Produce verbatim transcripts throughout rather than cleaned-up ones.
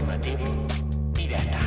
Informativo Pirata.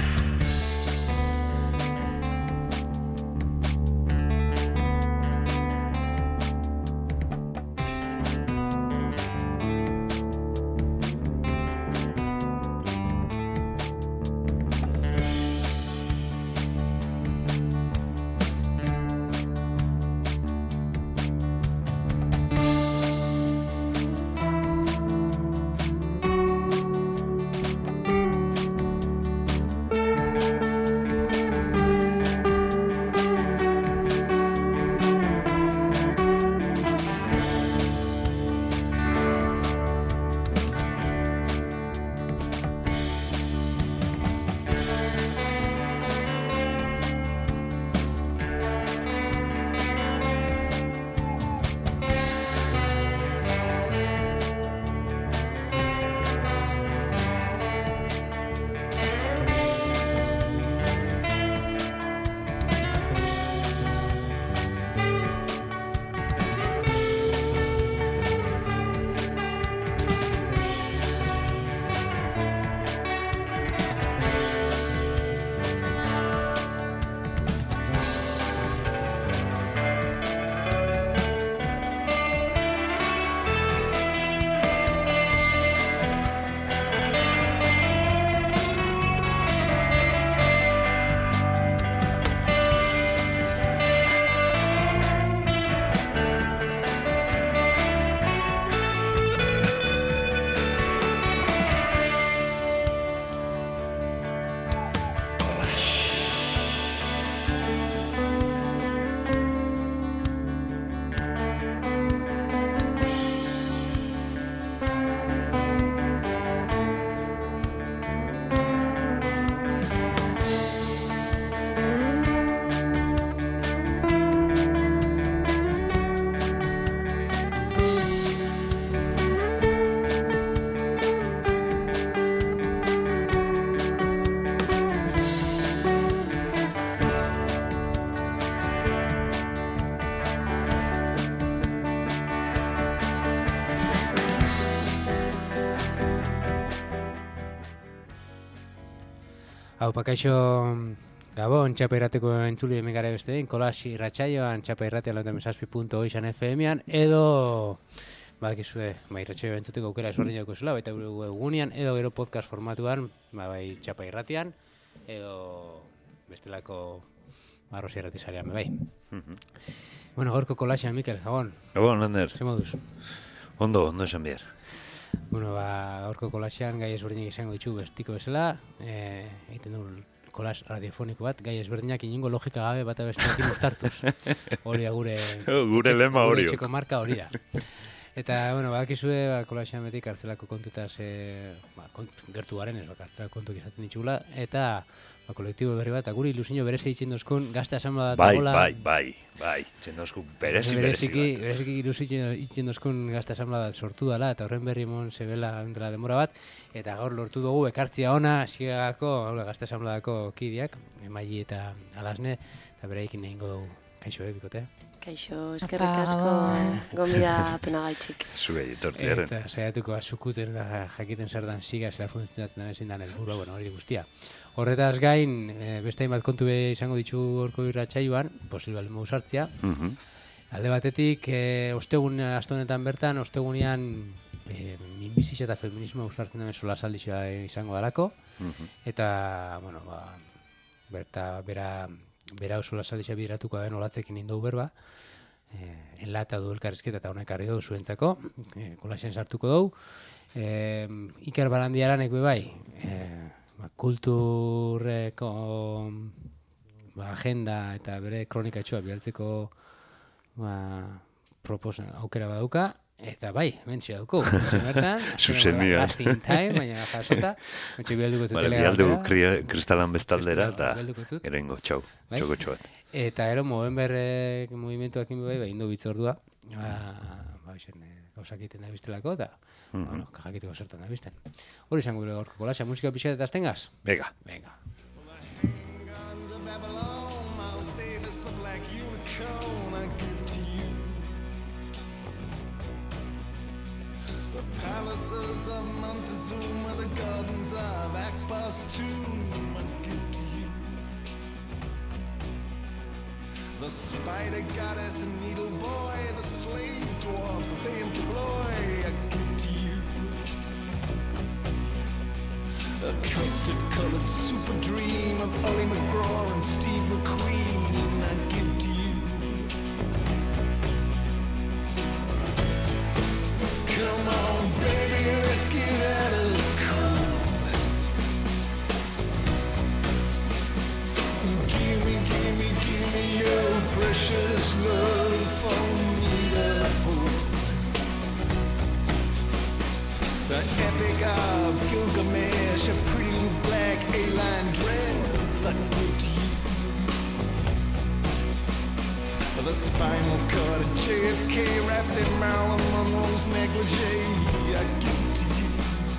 Hau, pakaixo Gabon, txapa irrateko entzuli hemen gara beste den, Kolas irratsaioan, txapa irratean lautan zazpi puntu izan F M-an, edo, badakizue, ba, irratsaio entzuteko aukera esberdin jauko zela, baita webgunean, edo gero podcast formatuan, ba, bai, txapa irratean, edo bestelako arrozi irratizarean, bai. Bueno, gorko Kolasean, Mikel, Gabon. Gabon, Lander. Ze moduz? Ondo, ondo esan behar. Bueno, ba, gorko Kolasean gai ezberdinak izango ditu bestiko bezala, eh, egiten du kolas radiofoniko bat, gai ezberdinak inongo logika gabe bata bestearekin uztartuz. Hori da gure... gure lema hori. Gure etxeko marka hori da. Eta, bueno, badakizue, ba, Kolasean beti kartzelako kontutaz, e, ba, kont, gertu garen ez, ba, kartzelako kontuk izaten ditugula, eta ba, kolektibo berri bat, guri ilusiño berezi itzen dozkun, gazte asamblea bai, dagoela... Bai, bai, bai, itzen dozkun berezi, berezi bat. Bereziki ilusiño itzen dozkun gazte asamblea sortu dela, eta horren berri mon zebela dela demora bat, eta gaur lortu dugu ekartzia ona, zigagako, gazte asamblea kideak, Maili eta Alasne, eta bereikin egingo dugu. Kaixo, eh, bikote? Kaixo, eskerrik asko gonbida pena gaitxik. Zuei, etortziaren. Eta saiatuko azukuten da jakiten zer dan siga, zera funtzionatzen da ezin dan helburua, bueno, hori guztia. Horretaz gain, e, beste hainbat kontu be izango ditu gorko irratsaioan, posible almo usartzia. Uh-huh. Alde batetik, e, ostegun aste honetan bertan, ostegunean e, minbizitza eta feminismo usartzen den solasaldizioa izango dalako. Uh-huh. Eta, bueno, ba, berta, bera... Bera oso lasaldizia bideratuko den olatzekin indau berba, eh, enlata du elkarrizketa eta honek harri dugu zuentzako, eh, Kolasen sartuko dugu. Eh, Iker Barandiaranek be bai, eh, ba, kulturreko ba, agenda eta bere kronika etxua bialtzeko ba, proposen aukera badauka. Eta bai, mentzia duko. Zuzenia. Last in time, baina jasota. Mentxe bialduko zut telegrafera. Bialdu kristalan bestaldera eta erengo, txau. Txoko txoat. Eta ero, Movember movimentuakin bai, bai, indo bitzordua. Ba, ba, isen, gauzak egiten da biztelako, eta, bueno, kajakiteko zertan da bizten. Hori izango gure gorko Kolasia, musika pixat eta aztengaz? Venga. Venga. palaces of Montezuma, the gardens of Akbar's tomb, I give to you. The spider goddess and needle boy, the slave dwarfs that they employ, I give to you. A custard-colored super dream of Ollie McGraw and Steve McQueen, I give to you. Come on, baby, let's get out of the cold. Give me, give me, give me your precious love for me to hold. The epic of Gilgamesh, a pretty little black A-line dress, I give to you. The spinal cord of J F K wrapped in Marilyn Monroe's negligee, I give to you.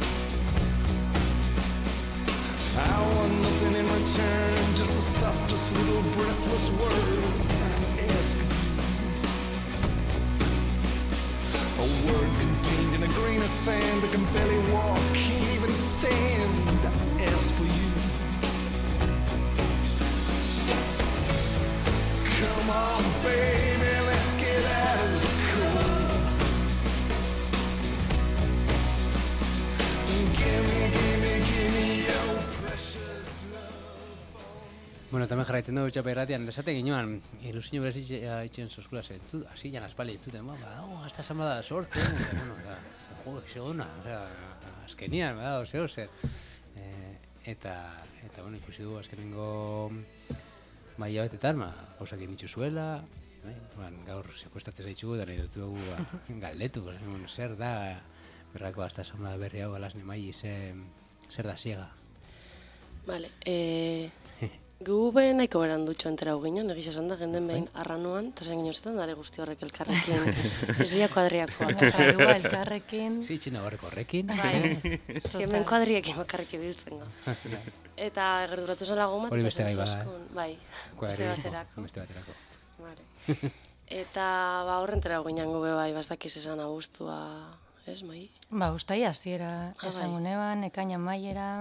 I want nothing in return, just the softest little breathless word I ask of you. A word contained in a grain of sand that can barely walk, can't even stand, I ask for you. Come on, baby, let's get out of the cold. Give me, give me, give me your precious love. Bueno, tamén jarraitzen dugu txapa irratian, esate ginean, ilusio berez itxen zoskula zetzu, hasi jan aspali itzuten, ba, oh, hasta esan bada sortzen, eta, bueno, eta, jode, segona, osea, azkenian, bada, ose, ose, eta, eta, bueno, ikusi dugu azkenengo maia betetan, ma, gauzak egin zuela, gaur sekuestatzen zaitxugu, da nahi dut dugu galdetu, bueno, zer da, berrako hasta esan berri hau alasne maili, zer da siega? Vale, eh... Gu behin nahiko beran dutxo entera ginen, egiz esan da, genden behin arranuan, eta zen ginozetan, dara guzti horrek elkarrekin, ez dia kuadriakoak. Igual, elkarrekin. Sí, txina horreko horrekin. Bai, hemen kuadriekin bakarrekin biltzen go. Eta gerduratu zen lagun bat, hori beste bai, bai, beste baterako. Beste baterako. Vale. Eta ba horren entera ginen gu be bai, bastakiz esan abuztua, ez, mai? Ba, ustai hasiera esan guneban, ekaina maiera.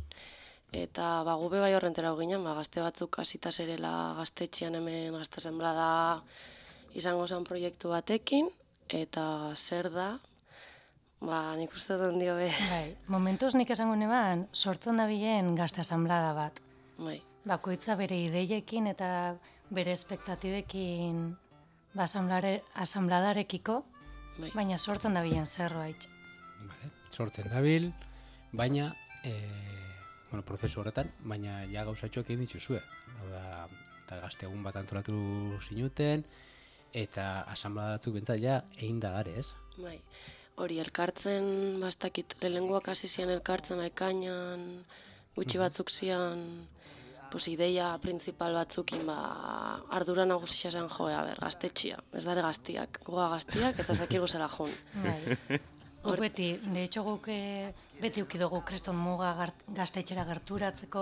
Eta ba, gube bai horrentera ginen, ba, gazte batzuk hasita zerela gaztetxean hemen gazte asanblada izango zen proiektu batekin, eta zer da, ba, nik uste dut dio be. Bai, momentuz nik esango neban, sortzen da bilen gazte asanblada bat. Bai. Bakoitza bere ideiekin eta bere espektatibekin ba, asanbladarekiko, bai. Baina sortzen da bilen zerbait. Vale. Sortzen dabil, baina... Eh... Bueno, prozesu horretan, baina ja gauzatxoak egin dituzue. Hau da, eta gazte egun bat antolatu zinuten, eta asanblada batzuk bentzat ja egin da gare, ez? Bai, hori elkartzen, bastakit, lehenguak hasi zian elkartzen, ekainan, gutxi batzuk zian, pues, ideia principal batzukin, ba, ardura nagusia zen joa, ber, gaztetxia, ez dare gaztiak, goga gaztiak, eta zakigu zela joan. Bai. Guk beti, de hecho guk beti ukidugu kriston muga gaztetxera gerturatzeko,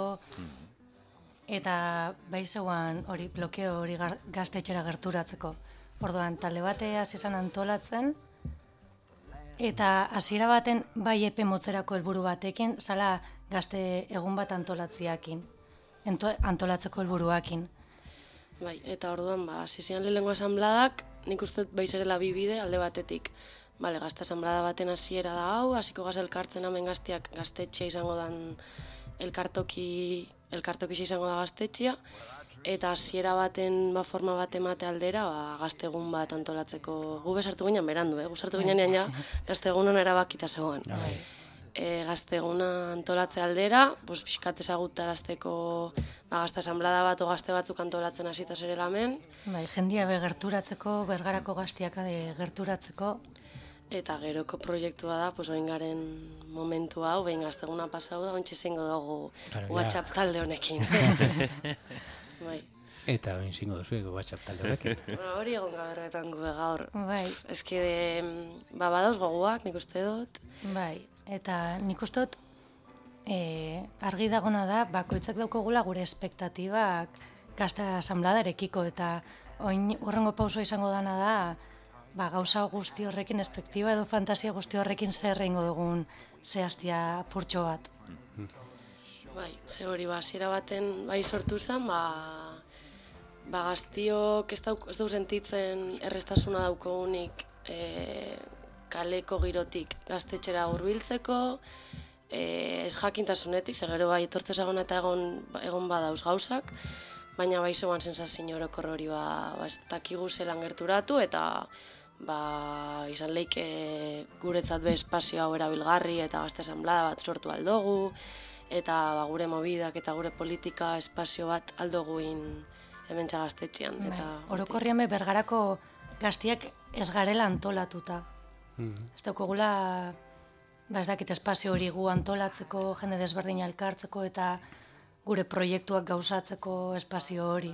eta bai zeuan hori blokeo hori gaztetxera gerturatzeko. Orduan, talde batea izan antolatzen, eta hasiera baten bai epe motzerako helburu batekin, zala gazte egun bat antolatziakin, antolatzeko helburuakin. Bai, eta orduan, ba, hasi zian lehenengo asanbladak, nik uste bai zerela bibide alde batetik. Bale, gazte asanblada baten hasiera da hau, hasiko gaz elkartzen hemen gaztiak gaztetxea izango dan elkartoki, elkartoki izango da gaztetxea, eta hasiera baten ba, forma bat emate aldera, ba, gaztegun bat antolatzeko, gu besartu ginen berandu, eh? gu sartu ginen ja gaztegunon erabakita zegoen. E, gazteguna antolatze aldera, pues, pixkat ezagutarazteko ba, gazte asanblada bat o gazte batzuk antolatzen hasita zerela hemen. Bai, jendia be gerturatzeko, bergarako gaztiak gerturatzeko. Eta geroko proiektua da, pues, oin garen momentu hau, behin gazteguna pasau da, ontsi zingo dugu WhatsApp talde honekin. Bai. Eta oin zingo duzu WhatsApp talde honekin. Bueno, hori egon gaberretan gube gaur. Bai. Ez ki, ba, badauz goguak, nik uste dut. Bai, eta nik uste dut e, argi dagona da, bakoitzak daukagula gure espektatibak gazte asanbladarekiko, eta oin urrengo pausoa izango dana da, ba, gauza guzti horrekin, espektiba edo fantasia guzti horrekin zer egingo dugun zehaztia apurtxo bat. Bai, ze hori, ba, hasiera baten bai sortu zen, ba, ba gaztiok ez dauk, ez dau sentitzen errestasuna daukogunik e, kaleko girotik gaztetxera hurbiltzeko, e, ez jakintasunetik, ze gero bai etortzez egon eta egon, egon badauz gauzak, baina bai zeuan sensazio orokor hori ba, ba ez dakigu zelan gerturatu eta ba, izan leike guretzat be espazio hau erabilgarri eta gazte asanblada bat sortu aldogu, eta ba, gure mobidak eta gure politika espazio bat aldoguin hementsa gaztetxean. Bai, Eta orokorrian be Bergarako gaztiak ez garela antolatuta. Mhm. Ez daukagula, ba ez dakit espazio hori gu antolatzeko, jende desberdina elkartzeko eta gure proiektuak gauzatzeko espazio hori.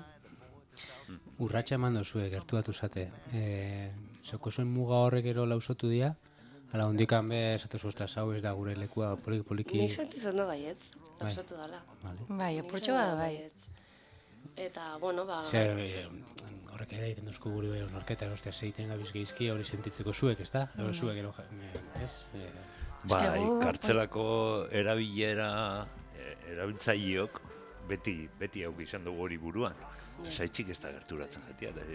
Urratxa eman dozue, gertuatu zate. E, Zeuko zuen muga horrek ero lausotu dira, ala hondikan be, esatu ostras, hau ez da gure lekua poliki-poliki... nik sentitzen du baietz, lausatu dala. Vale. Bai, Nik apurtxo sentitzen bat dut bai. baietz. Eta, bueno, ba... Zer, e, horrek ere egiten duzko gure osnorketa, ostia, zeiten gabiz geizki hori sentitzeko zuek, ez da? Ero zuek, ero, ez? E, Bai, gu- kartzelako erabilera, e, erabiltzaileok beti, beti hau izan dugu hori buruan. Saitxik ez da gerturatzen jatia. Da,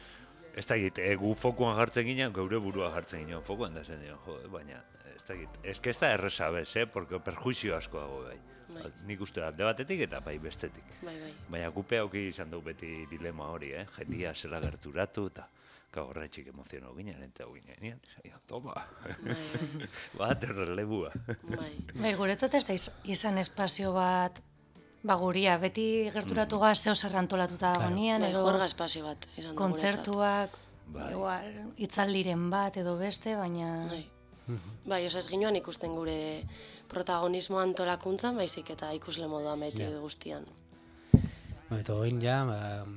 ez da egit, e, gu fokuan jartzen ginen, geure burua jartzen ginen fokuan, da zen dio, jo, baina, ez da egit, ez que ez da erresa bez, eh, porque perjuizio asko dago bai. Bai. Nik uste alde batetik eta bai bestetik. Bai, bai. Baina gupe hauki izan dugu beti dilema hori, eh? Jendia zela gerturatu eta gaurretxik emozionau ginen, eta ginen, nien, ja, toma, Bai, bai. bat errelebua. Bai. Bai, guretzat ez da iz- izan espazio bat, ba guria, beti gerturatu gaz zeo zer antolatuta Claro. dagoenean, Bai, edo jorga espazio bat izan da guretzat. kontzertuak, Bai. igual, itzaldiren bat edo beste, baina... Bai. Bai, oza ez ginoan ikusten gure protagonismo antolakuntzan, baizik eta ikusle moduan beti Ja. guztian. Bueno, eta oin ja, ba,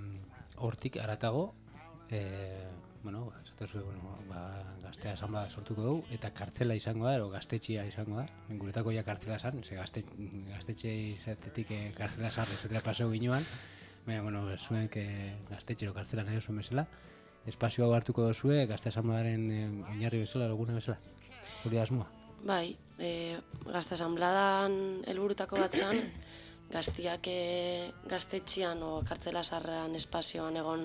hortik aratago, e, bueno, ba, esatu bueno, ba, gaztea asanblada sortuko dugu, eta kartzela izango da, ero gaztetxia izango da. Guretako ja kartzela zan, ze gazte, gaztetxe izatetik e, kartzela zan, ezetera paseo ginoan, baina, bueno, zuen e, gaztetxero kartzela nahi zuen bezala, espazio hau hartuko dozue, gazte asanbladaren e, oinarri bezala, laguna bezala. Hori da asmoa. Bai, e, gazte asanbladan helburutako bat zen, gaztiak e, gaztetxian o kartzela sarran espazioan egon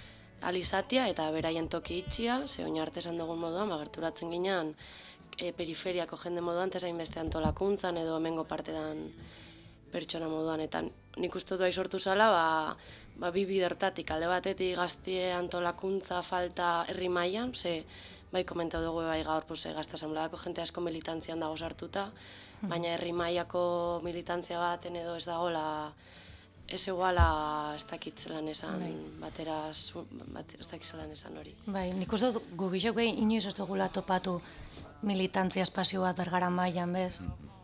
alizatia eta beraien toki itxia, ze oin arte esan dugun moduan, ba, gerturatzen ginean e, periferiako jende moduan, tezain beste antolakuntzan edo hemengo partedan pertsona moduan, eta nik uste dut bai sortu zala, ba, ba, bi bidertatik, alde batetik gaztie antolakuntza falta herri mailan, ze bai komentau dugu bai gaur, pues, gazte asanbladako jente asko militantzian dago sartuta, baina herri mailako militantzia baten edo ez dagoela, ez eguala ez dakit zelan esan, batera, zu- bat, ez dakit zelan esan hori. Bai, nik uste dut gu bisok behin inoiz ez dugula topatu militantzia espazio bat Bergara mailan, bez?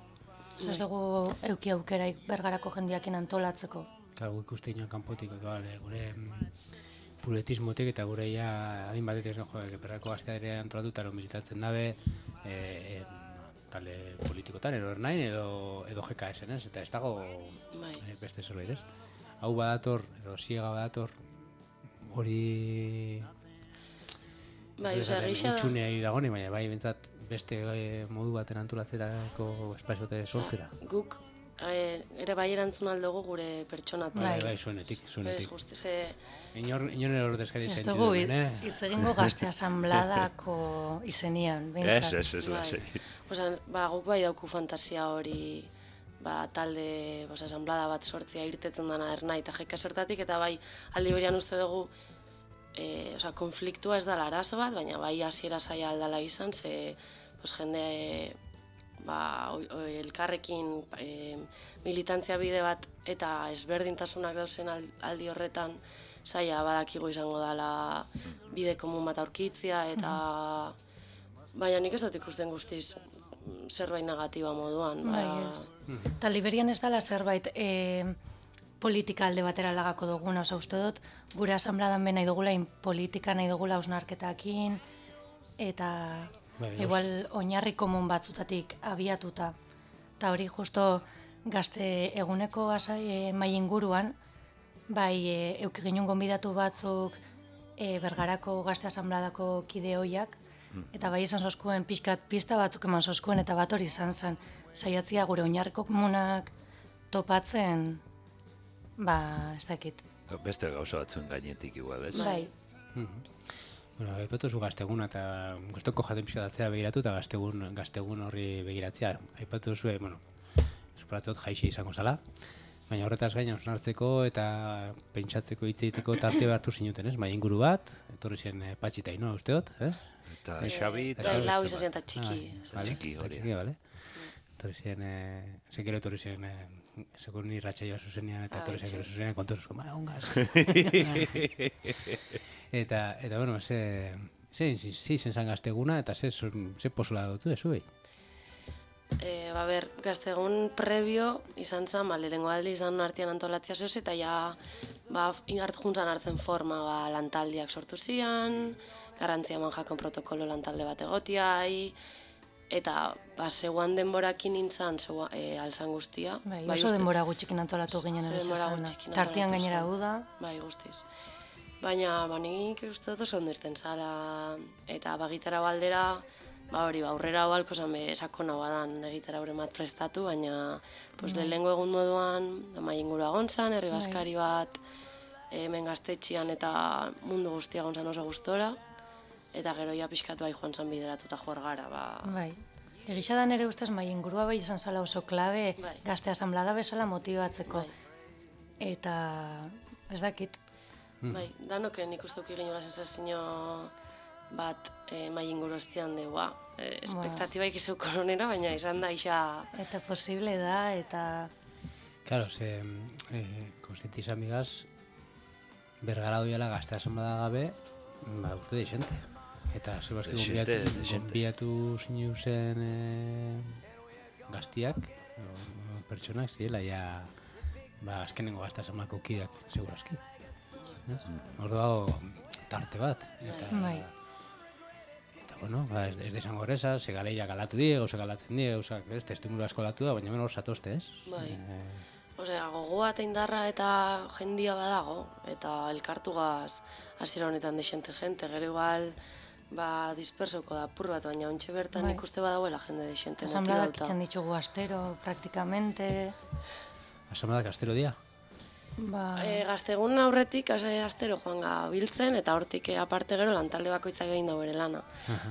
Ez dugu euki aukeraik Bergarako jendiakin antolatzeko. Claro, guk ikuste inoan kanpotik, vale, gure mm, puretismotik eta gure ja adin batetik esan jo, Bergarako gaztea ere antolatu eta militatzen dabe, e, e, talde politikotan, edo ernain, edo, edo G K S, ez? Eta ez dago Bai. e, beste zerbait, ez? Hau badator, edo siega badator, hori... Bai, osea, gisa da, Gutxunea dagone, baina bai, bentsat beste e, modu baten antolatzerako espazio bat sortzera. guk e, ere bai erantzun aldugu gure pertsonatik. Bai, Bai. bai, zuenetik, Ez zuenetik. guzti, ze, Inor, inor ordezkari Ez sentidu dugu hemen, eh? hitz egingo gazte asanbladako izenian, Ez, behintzat. ez, ez, Bai. lasei. Osea, ba, guk bai dauku fantasia hori, ba, talde, osea, asanblada bat sortzea irtetzen dana ernai eta jeka sortatik, eta bai, aldi berean uste dugu, e, osea, konfliktua ez dala arazo bat, baina bai hasiera zaila aldala izan, ze, pues, jende, ba, oi, oi, elkarrekin e, militantzia bide bat eta ezberdintasunak dauzen al- aldi horretan, zaila badakigu izango dela bide komun bat aurkitzia, eta baina nik ez dut ikusten guztiz mm, zerbait negatiba moduan. Bai, ba, ez. Eta Liberian ez dela zerbait e, politika alde batera lagako duguna, oza, uste dut, gure asanbladan be nahi dugula in politika, nahi dugula hausnarketakin, eta Bai, igual oinarri komun batzutatik abiatuta. Eta hori justo gazte eguneko asai, e, mai inguruan, bai e, euki ginen gonbidatu batzuk e, Bergarako gazte asanbladako kide hoiak, eta bai izan zoskuen pixkat pista batzuk eman zoskuen, eta bat hori izan zen, saiatzia gure oinarriko komunak topatzen, ba, ez dakit. Beste gauza batzuen gainetik igual, ez? Bai. Bueno, aipatu zu gazteguna eta guztoko jaten pixka datzea begiratu eta gaztegun, gaztegun horri begiratzea. Aipatu zu, bueno, esperatzot jaixi izango zala, baina horretaz gaina osnartzeko eta pentsatzeko hitz egiteko tarte hartu zinuten, ez? Bai inguru bat, etorri zen eh, Patxi eta Ainhoa usteot, ez? Eta Xabi eta Bai, lau beste izan bat. eta txiki. Vale, txiki eta hori. txiki, vale. Etorri zen, eh, zekero etorri zen, eh, sekun irratsaioa zuzenean, eta Ah, etorri zen etxe. gero zuzenean kontu zuzko, ma, ongaz. eta, eta, bueno, ze, ze, ze, ze izen zan gazteguna, eta ze, ze posula dutu dezu, behi? E, ba, ber, gaztegun prebio izan zen, ba, lehenengo aldi izan artean antolatzea zehoz, eta ja, ba, inart juntzan hartzen forma, ba, lantaldiak sortu zian, garantzia eman jakon protokolo lantalde bat egotiai, eta, ba, zeuan denborakin nintzen, zeua, e, alzan guztia. Bai, Bai, oso uste- denbora gutxikin antolatu ginen Oso egia denbora esana. gutxikin Tartean antolatu gainera zen. uda, Bai, guztiz. Baina, ba, nik uste dut oso ondo irten zala, eta ba, gitara baldera, ba, hori, ba, aurrera hau alko zan be, sakona badan egitara hori mat prestatu, baina, pues, lehenengo egun moduan, ama ingurua gontzan, herri baskari bat, hemen gaztetxian eta mundu guztia gontzan oso gustora, eta gero ja pixkat bai joan zan bideratu eta juar gara, ba, bai. Egisa da nere ustez, mai ingurua bai izan zala oso klabe, Bai. gazte asanblada bezala motibatzeko. bai. Eta, ez dakit, Bai, danoken nik uste duki geniola sensazio bat e, mai inguru estian de, ba, e, espektatibaik izeu koronera, baina izan da isa... eta posible da, eta Claro, ze, eh, konstientiz amigaz, bergara doiala gazte asanblada gabe, ba, urte deixente. Eta, zer baski Dexente, gonbiatu, dexente. gonbiatu zinu zen eh, gaztiak, o, pertsonak, zirela, ja, ba, azkenengo gazte asanbladako kideak, segurazki. Ordu hau, tarte bat. Eta, Bai. eta bueno, ba, ez, ez desango horreza, ze galeia galatu die, gauza galatzen die, gauzak, ez, testimulu asko galatu da, baina hemen hor zatozte, ez? Bai. Eh, Osea, gogoa eta indarra eta jendia badago, eta elkartugaz hasiera honetan desente jente, gero igual ba, dispersauko da apur bat, baina ontxe bertan Bai. ikuste badagoela jende desente asanbladak motibauta. itzen ditugu astero, praktikamente, Asanblada kastero dia. ba, E, gaztegun aurretik, ase, astero joan ga biltzen, eta hortik e, aparte gero lantalde bakoitzak egin da bere lana.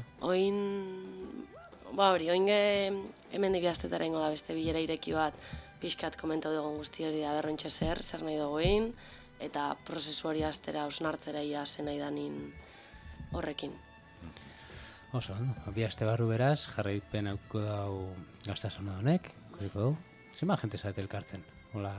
Oin, ba hori, oin ge, hemen dibi astetara ingo da beste bilera ireki bat, pixkat komentau dugun guzti hori da berrontxe zer, zer nahi dugu egin, eta prozesu hori astera osnartzera ia zen nahi danin horrekin. Oso, ondo. Bi aste barru beraz, jarraipen aukiko dau gazte asanblada honek, kuriko dau. Zima jente zarete elkartzen? Hola,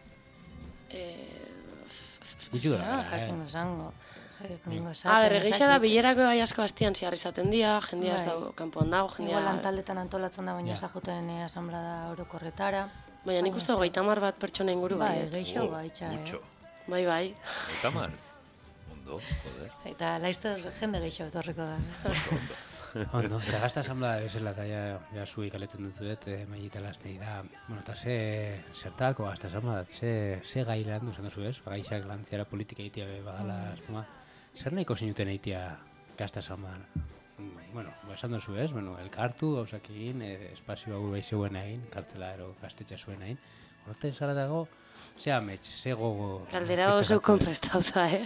E, gutxi gora, ah, gara, jakingo eh? zango. Jakingo a esaten, ber, ez egisa da dakit. bilerako bai asko hastian ziar izaten dira, jendia ez Bai. dago kanpoan dago, jendia... Igual lantaldetan antolatzen da, baina Ja. ez da joten eh, asanblada orokorretara. Baina nik uste hogeita hamar bat pertsona inguru Bai, bai. geixo baitxa, eh? Mucho. Bai, bai. Eta mar. Ondo, joder. Eta laizte jende geixo etorriko da. Ondo, eta gazte asanblada bezala, eta ja, ja zui kaletzen dut zuet, eh, mailita lasnei da. Bueno, eta ze, zertako gazte asanblada, ze, ze gai lan duzen duzu ez? Bagaixak lantziara politika egitea be badala, espuma. Zer nahiko zinuten egitea gazte asanbladan? Mm, Bueno, ba, esan duzu ez, bueno, elkartu, gauzak egin, eh, espazio hau bai zeuen egin, kartzela ero gaztetxa zuen egin. Horten zara dago, ze amets, ze gogo... Kaldera oso festejatzen. konprestauta, eh?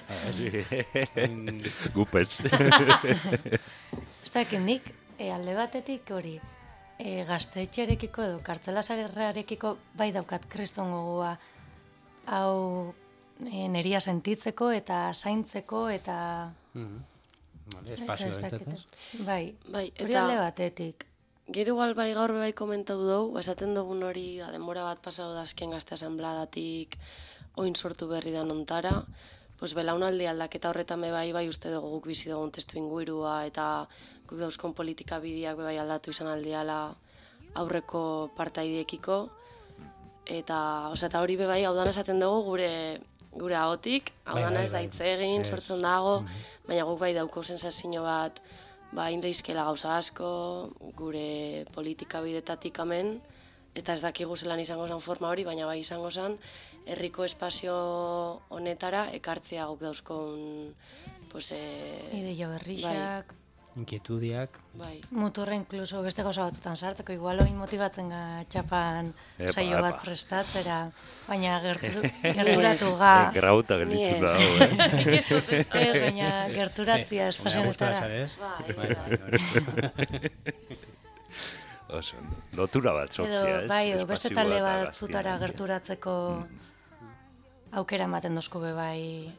Mm, Gupez. Ez dakit nik, e, alde batetik hori, e, gaztetxearekiko edo kartzelasarrearekiko bai daukat kriston gogoa hau e, neria sentitzeko eta zaintzeko eta... mhm. Vale, espazio Ez dakit, bentzat, ez? Bai, Bai, hori eta- alde batetik. Gero igual bai gaur bai komentau dugu, ba, esaten dugun hori, da, denbora bat pasau da azken gazte asanbladatik oin sortu berri da nontara, pues belaunaldi aldaketa horretan be bai bai uste dugu guk bizi dugun testu ingurua eta guk dauzkon politika bideak be bai aldatu izan aldiala aurreko partaidiekiko, eta, osea, eta hori be bai hau dana esaten dugu gure gure ahotik, hau Bai, dana bai, ez da bai. hitz egin, Ez. sortzen dago, baina guk bai dauko sensazio bat, ba, inleizkela gauza asko, gure politika bidetatik hemen, eta ez dakigu zelan izango zen forma hori, baina bai izango zen, herriko espazio honetara ekartzea guk dauzkon pues... E, Ideia berrixak, Inquietudiak. bai, muturra inkluso beste gauza batzutan sartzeko, igual oin motibatzen ga txapan Epa, saio bat epa. prestatzera, baina gertu, gerturatu ga... Eh, grauta gelditzen da, hau, eh? Ez dut ez, baina gerturatzia Hombre, espazian gustora ez zarez. bai, Bai, bai. bai, Oso, ondo. Lotura bat sortzia, edo, ez? bai, edo beste Espazio talde bat bat agaztian zutara handia. gerturatzeko aukera ematen dozku be bai.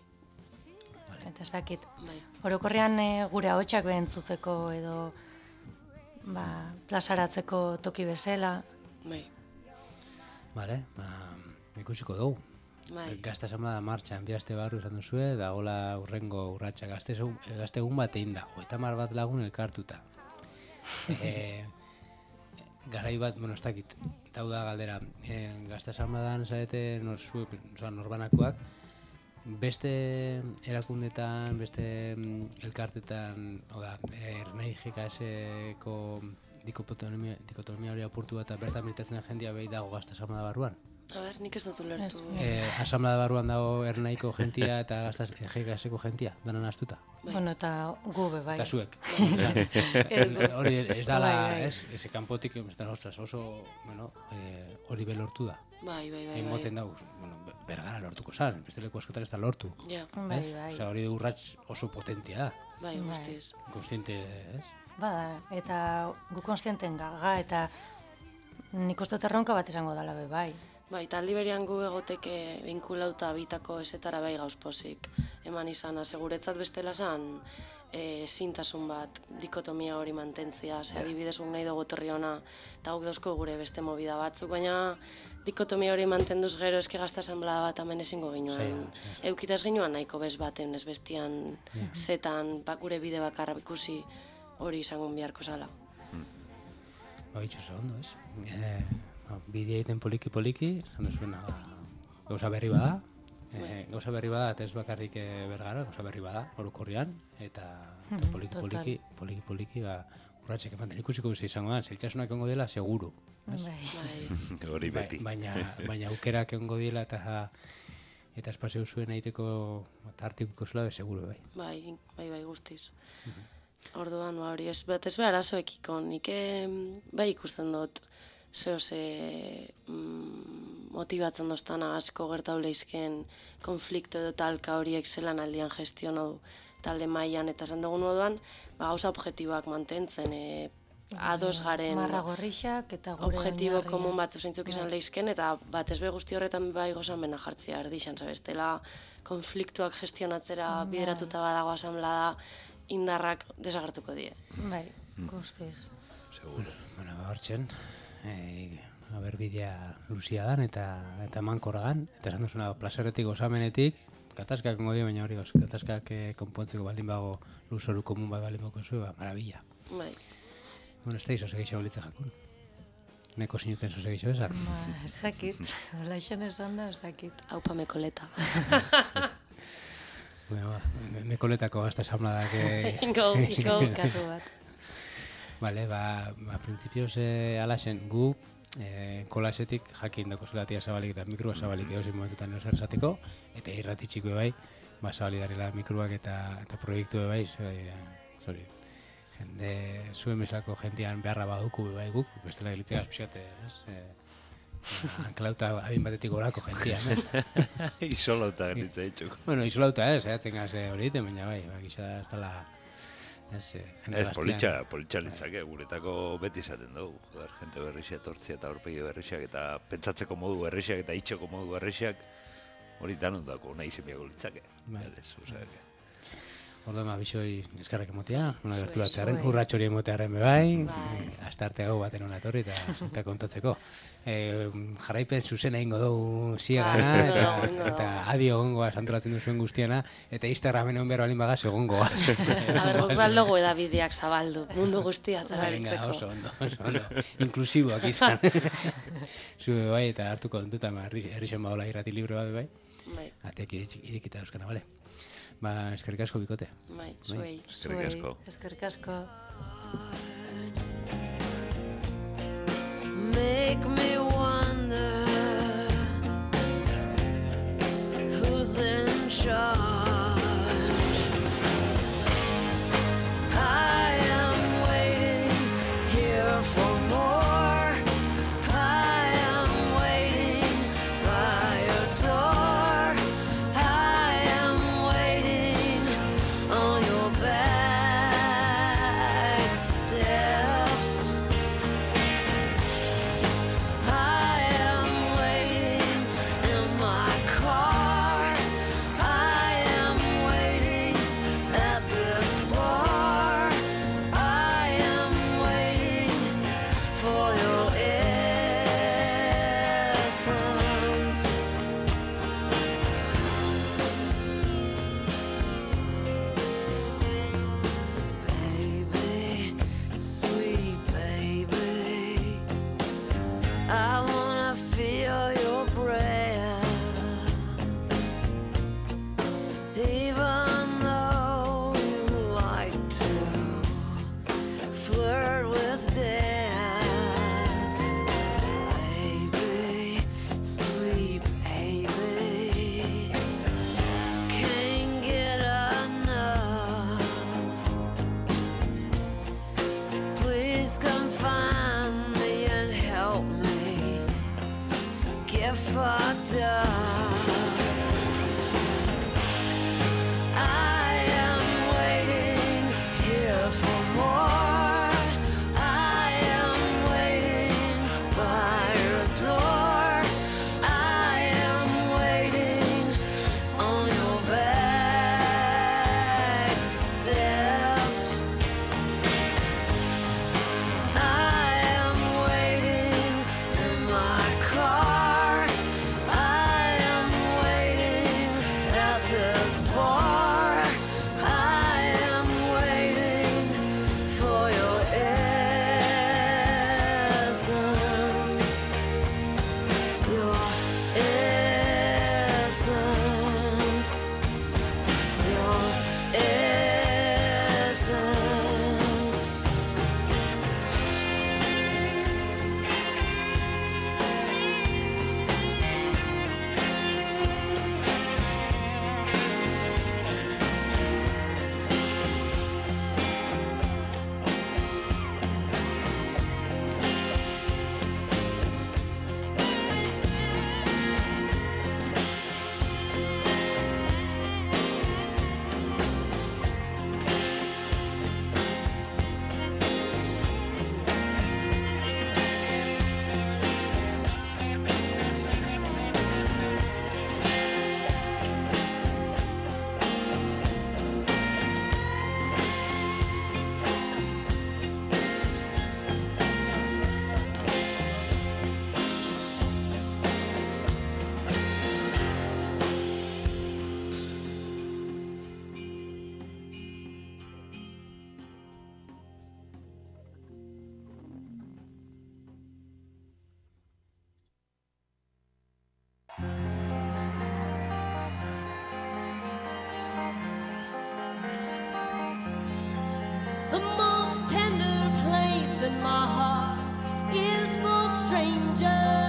Eta ez dakit. bai. Orokorrean e, gure ahotsak behentzuteko edo ba, plazaratzeko toki bezala. Bai, Vale, ba, ikusiko dugu. bai. Gazte asamblea martxan, bi aste barru esan duzue, da hola urrengo urratxa gazte, egun- gazte egun bat egin da, hogeita hamar bat lagun elkartuta. e, garai bat, bueno, ez dakit, eta hau da galdera, e, gazte asamblean zarete nor, zuek, oza, norbanakoak, beste erakundetan, beste mm, elkartetan, hau da, ernai G K S-ko dikotonomia, dikotonomia hori apurtu eta bertan militatzen den jendea behi dago gazte asamblea barruan. A ber, nik ez dut ulertu. Eh, asamblea barruan dago ernaiko gentia eta gaztas G K S-ko gentia, danan astuta. Bai. Bueno, eta gu be bai. Eta zuek. Eh, Hori ez dala, Bai, bai. ez? Eze kanpotik, ez da, ostras, oso, bueno, eh, hori be lortu da. Bai, bai, bai, bai. Emoten dauz, bueno, be- bergara lortuko zan, beste leku askotan ez da lortu. Ja, Bai, ez? bai. Osea, hori urrats oso potentia da, bai, Bai. guztiz. konstiente, ez? Bada, eta gu konstienten gaga, eta nik uste dut erronka bat izango dala be bai. Bai, taldi berian gu egoteke vinkulauta bitako esetara bai gauz pozik. Eman izana, seguretzat bestela zan, e, zintasun bat, dikotomia hori mantentzia, ze adibidez guk nahi dugu etorri ona, eta guk dauzko gure beste movida batzuk, baina dikotomia hori mantenduz gero eske gazta asamblea bat hemen ezingo ginoen. Zaila, Eukitaz ginoan nahiko bez baten, ez bestian zetan, ba, gure bide bakarra ikusi hori izango beharko zala. Ba, bitxo oso ondo, ez? Eh, ba, bidea egiten poliki-poliki, esan duzuena, ba, gauza berri bada, eh, gauza berri bada, eta ez bakarrik eh, bergara, gauza berri bada, orokorrian, eta eta poliki-poliki, poliki-poliki, ba, urratxek ematen ikusiko duzu izango da, zeltxasunak egongo dela, seguru. Ez? Bai. Bai, Hori Bai, beti. baina, baina aukerak egongo dela, eta eta espazio zuen egiteko eta artikuko zula, be, seguru, bai. bai, bai, bai, guztiz. Orduan, ba, hori ez, bat ez behar arazoekiko, nik em, bai ikusten dut, zeo ze mm, motibatzen doztana asko gertau leizken konflikto edo talka horiek zelan aldian gestionatu talde mailan eta esan dugun moduan, ba, gauza objektiboak mantentzen, e, ados garen Marra gorrixak eta gure objektibo oinarria. komun batzu zeintzuk izan leizken, eta batez be guzti horretan bai gozamena jartzea erdixan, zabestela konfliktuak gestionatzera bideratuta badago asamblea indarrak desagertuko die. Bai, guztiz. Seguro. Bueno, ba, hortzen, eh, aber bidea luzia dan eta eta mankorra dan, eta esan duzuna plazerretik gozamenetik, katazkak ongo dio, baina hori goz, katazkak eh, konpontzeko baldin bago luzoru komun bat baldin bako zuen, ba, marabila. Bai, Bueno, ez da izo segeixo bolitza jakun. Neko sinuten zo segeixo esan. Ba, ez dakit, hola izan esan da, ez dakit. haupa mekoleta. Bueno, ba, me- mekoletako gazta esamladak... Eh, Ingo, ingo. Katu bat. Vale, ba, ba principios eh, alaxen gu eh, kolasetik jakin dako zulatia zabalik eta mikroa zabalik edo zin momentutan edo zer esateko, eta irrati txiko bai, ba zabalik darela mikroak eta, eta proiektu bai, sorry, sorry, jende, zuen bezalako jentean beharra baduku bai guk, bestela gilitzea azpixate, ez? Eh, anklauta adin batetik gorako jentean, ez? Isolauta gelitza ditxuk. Bueno, isolauta ez, saiatzen gaz eh, hori egiten, baina bai, ba, gisa ez dela, ez, eh, jende Ez, gaztean- politxa, politxa litzake, guretako beti izaten dugu. Joder, jente berrixia etortzia eta aurpegi berrixak eta pentsatzeko modu berrixak eta itxeko modu berrixak hori danundako nahi zenbiago litzake. Bai. Berez, osea, Orduan, ba, bisoi eskarrak emotea, ona gertu Zuei, batzearen, zuei. urratxo hori emotearen bebai, eh, astarte hau baten ona etorri eta, eta kontatzeko. Eh, jarraipen zuzen egingo dugu ziegana, Bai, eta, egingo dugu, egingo eta dugu. adi egongoa santolatzen duzuen guztiana, eta Instagramen egon behar balin bagaz egongoa. A ber, guk baldugu edabideak zabaldu, mundu guztia Venga, tarabiltzeko. oso ondo, oso ondo. Inklusiboak izan. Zue bai, eta hartuko kontutan, ba, errixen badola irrati libre bat bai, Bai, ateak irikita euskana, bale? Ba, eskerrik asko bikote. bai, zuei. eskerrik asko. Zuei, Eskerrik asko. Make me wonder who's in charge. fucked up. I am waiting here for more. I am waiting by your door. I am waiting on your back steps. I am waiting in my car. I am waiting at this bar. I am waiting for your essence. Your essence. Your essence. The most tender place in my heart is for strangers.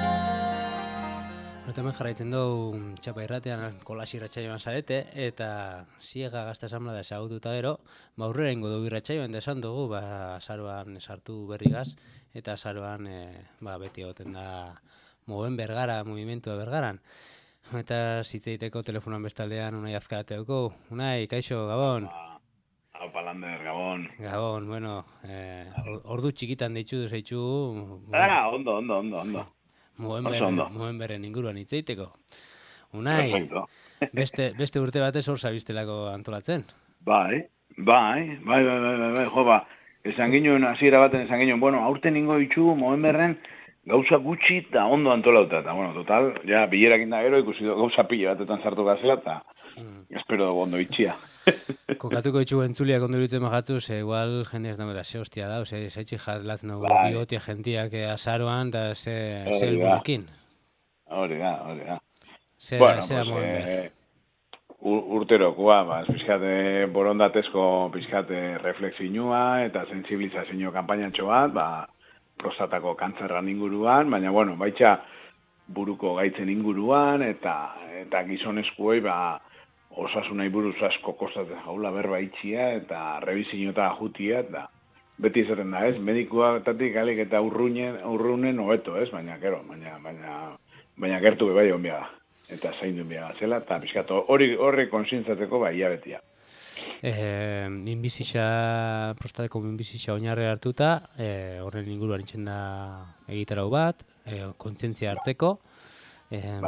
Eta hemen jarraitzen dugu txapa irratean kolasi irratsaioan zarete, eta ziega gazta asamblea ezagututa gero, ba aurrera ingo dugu irratsaioan da esan dugu, ba azaroan sartu berri gaz, eta azaroan e, ba, beti egoten da moven bergara, movimientua bergaran. Eta zitzeiteko telefonoan bestaldean Unai Azkarateuko. Unai, kaixo, Gabon. Aupa Lander, Gabon. Gabon, bueno, eh, or- ordu txikitan deitzu zeitzu. Ah, ondo, ondo, ondo, ondo. Moen Oso berren, ondo. moen berren inguruan hitzeiteko. Unai, Perfecto. beste, beste urte batez hor zabiztelako antolatzen. Bai, bai, bai, bai, bai, bai, bai, jo, ba, esan ginen, hasiera baten esan ginen, bueno, aurten ingo ditu, moen berren, gauza gutxi eta ondo antolauta, eta, bueno, total, ja, bilerakin da gero, ikusi du, gauza pila batetan sartu gazela, eta espero dugu ondo itxia. Kokatuko ditxu entzuliak ondo iruditzen majatu, ze igual jende ez damela, ze hostia da, ze zaitxik jarlatzen dugu Bai. bigotia jentiak eh, azaroan, eta ze, Hori ze da. helburukin. Hori da, hori da. Ze, Bueno, ze da pues, moen ber. eh, ur- urterokoa, ba, pixkate borondatezko pixkate reflexinua eta sensibilizazio kanpainatxo bat, ba, prostatako kantzerran inguruan, baina, bueno, baitxa buruko gaitzen inguruan, eta eta gizonezkuei, ba, osasunai buruz asko kostatzen jaula berba itxia, eta rebizinota jutia, eta beti izaten da, ez? Medikuatatik alik eta urrunen, urrunen hobeto, ez? Baina, gero, baina, baina, baina gertu be bai onbia da. Eta zaindu onbia zela, eta pixkatu hori horre konsientzateko bai hilabetia. Eh, minbizixa, prostateko minbizixa oinarri hartuta, eh, horren inguruan itzen da egitarau bat, eh, kontzientzia hartzeko, eh,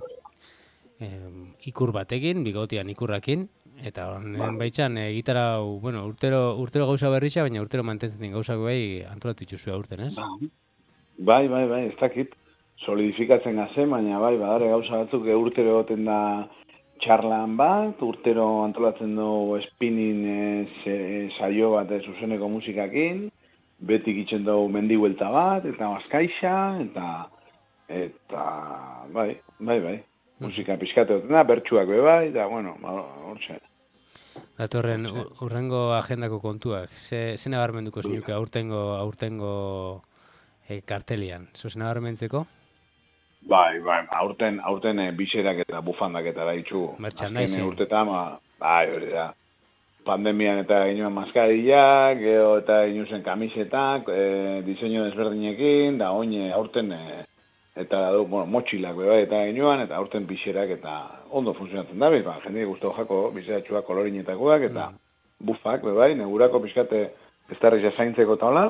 eh, ikur batekin, bigotian ikurrakin, eta honen baitzan egitarau, bueno, urtero, urtero gauza berritxa, baina urtero mantentzen den gauzak behi antolatu itxuzu aurten, ez? Bai, bai, bai, ez dakit, solidifikatzen gazen, baina bai, badare gauza batzuk e, urtero egoten da txarlan bat, urtero antolatzen du spinning e, saio bat e, zuzeneko musikakin, betik itzen dugu mendibuelta bat, eta bazkaixa, eta, eta, bai, bai, bai, musika pixkate egoten da, bertsuak be bai, eta, bueno, hortxe. Datorren, ur- urrengo agendako kontuak, ze, ze nabarmenduko zinuke aurtengo, aurtengo e, kartelian, zo ze nabarmentzeko? Bai, bai, aurten, aurten e, biserak eta bufandak eta da ditugu. Merchandising. Azken urtetan, ba, bai, hori da. Pandemian eta ginoen maskarillak, gero eta ginoen kamisetak, e, diseinu desberdinekin, da oin aurten e, eta du, bueno, motxilak bai eta ginoan, eta aurten pixerak, eta ondo funtzionatzen da, ba, jende guztu jako, bizeratxuak kolorinetakoak, eta mm. bufak, bai, negurako pixkate ez darriz zaintzeko taula,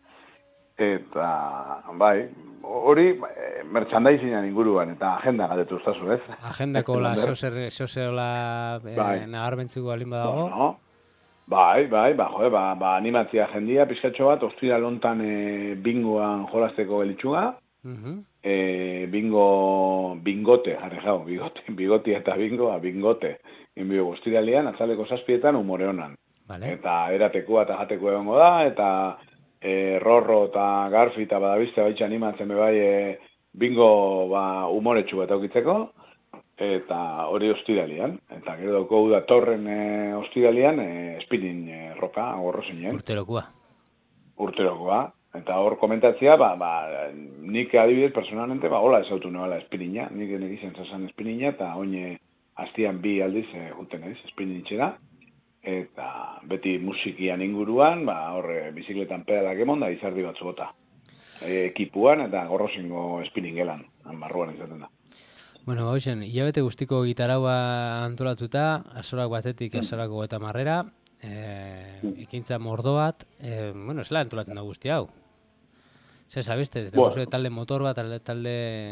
eta, bai, hori, e, merchandisingen inguruan, eta agenda gatetu ustazu, ez? Agendako la zozeola bai. Nagarmentzuko alin badago? Bueno, bai, bai, ba, jode, ba, ba animatzia jendia, pizkatxo bat, ostira lontan e, bingoan jolasteko gelitxuga, uh-huh. e, bingo, bingote, jarri jau, bigote, bigoti eta bingo, bingote, inbio ostiralean, atzaleko zazpietan, umore honan. Vale. Eta eratekua eta jateko egongo da, eta e, Rorro eta Garfi eta badabizte baitxe animatzen bebai e, bingo ba, umoretsu bat aukitzeko, eta hori ostiralian. Eta gero dauko da torren e, ostiralian e, spinning e, roka, agorro zinen. Urterokoa. Urterokoa. Eta hor komentatzea, ba, ba, nik adibidez personalmente, ba, hola esautu nuela spinninga, nik egizien zazan spinninga, eta oine hastian bi aldiz e, juten ez, spinning itxera. Eta beti musikian inguruan, ba, horre bizikletan pedalak emon da izardi batzu bota. E, ekipuan eta gorrozingo spinningelan, barruan izaten da. Bueno, hausen, hilabete guztiko gitaraua antolatuta, azorak batetik azorako eta marrera, e, ekintza mordo bat, e, bueno, zela antolatzen da guzti hau. Zer sabeste, bueno. Talde motor bat, talde... talde...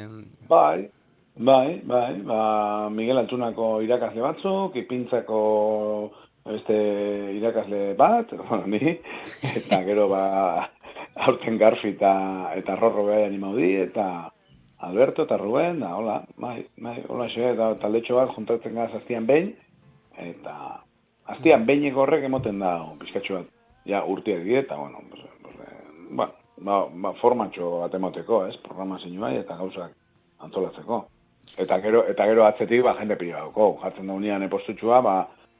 Bai, bai, bai, ba, Miguel Antunako irakasle batzuk, ipintzako... Beste irakasle bat, bueno, ni, eta gero ba, aurten Garfi eta, eta Rorro behar animaudi, eta Alberto eta Ruben, da, hola, bai, bai, hola xe, eta taldetxo bat juntatzen gaz aztian behin, eta aztian behin horrek emoten da, pizkatxo bat, ja, urtiak die, eta, bueno, pues, pues, ba, ba, ba, formatxo bat emoteko, ez, programa zinu bai, eta gauzak antolatzeko. Eta gero, eta gero atzetik, ba, jende pila dauko, jartzen da unian epostutxua, ba,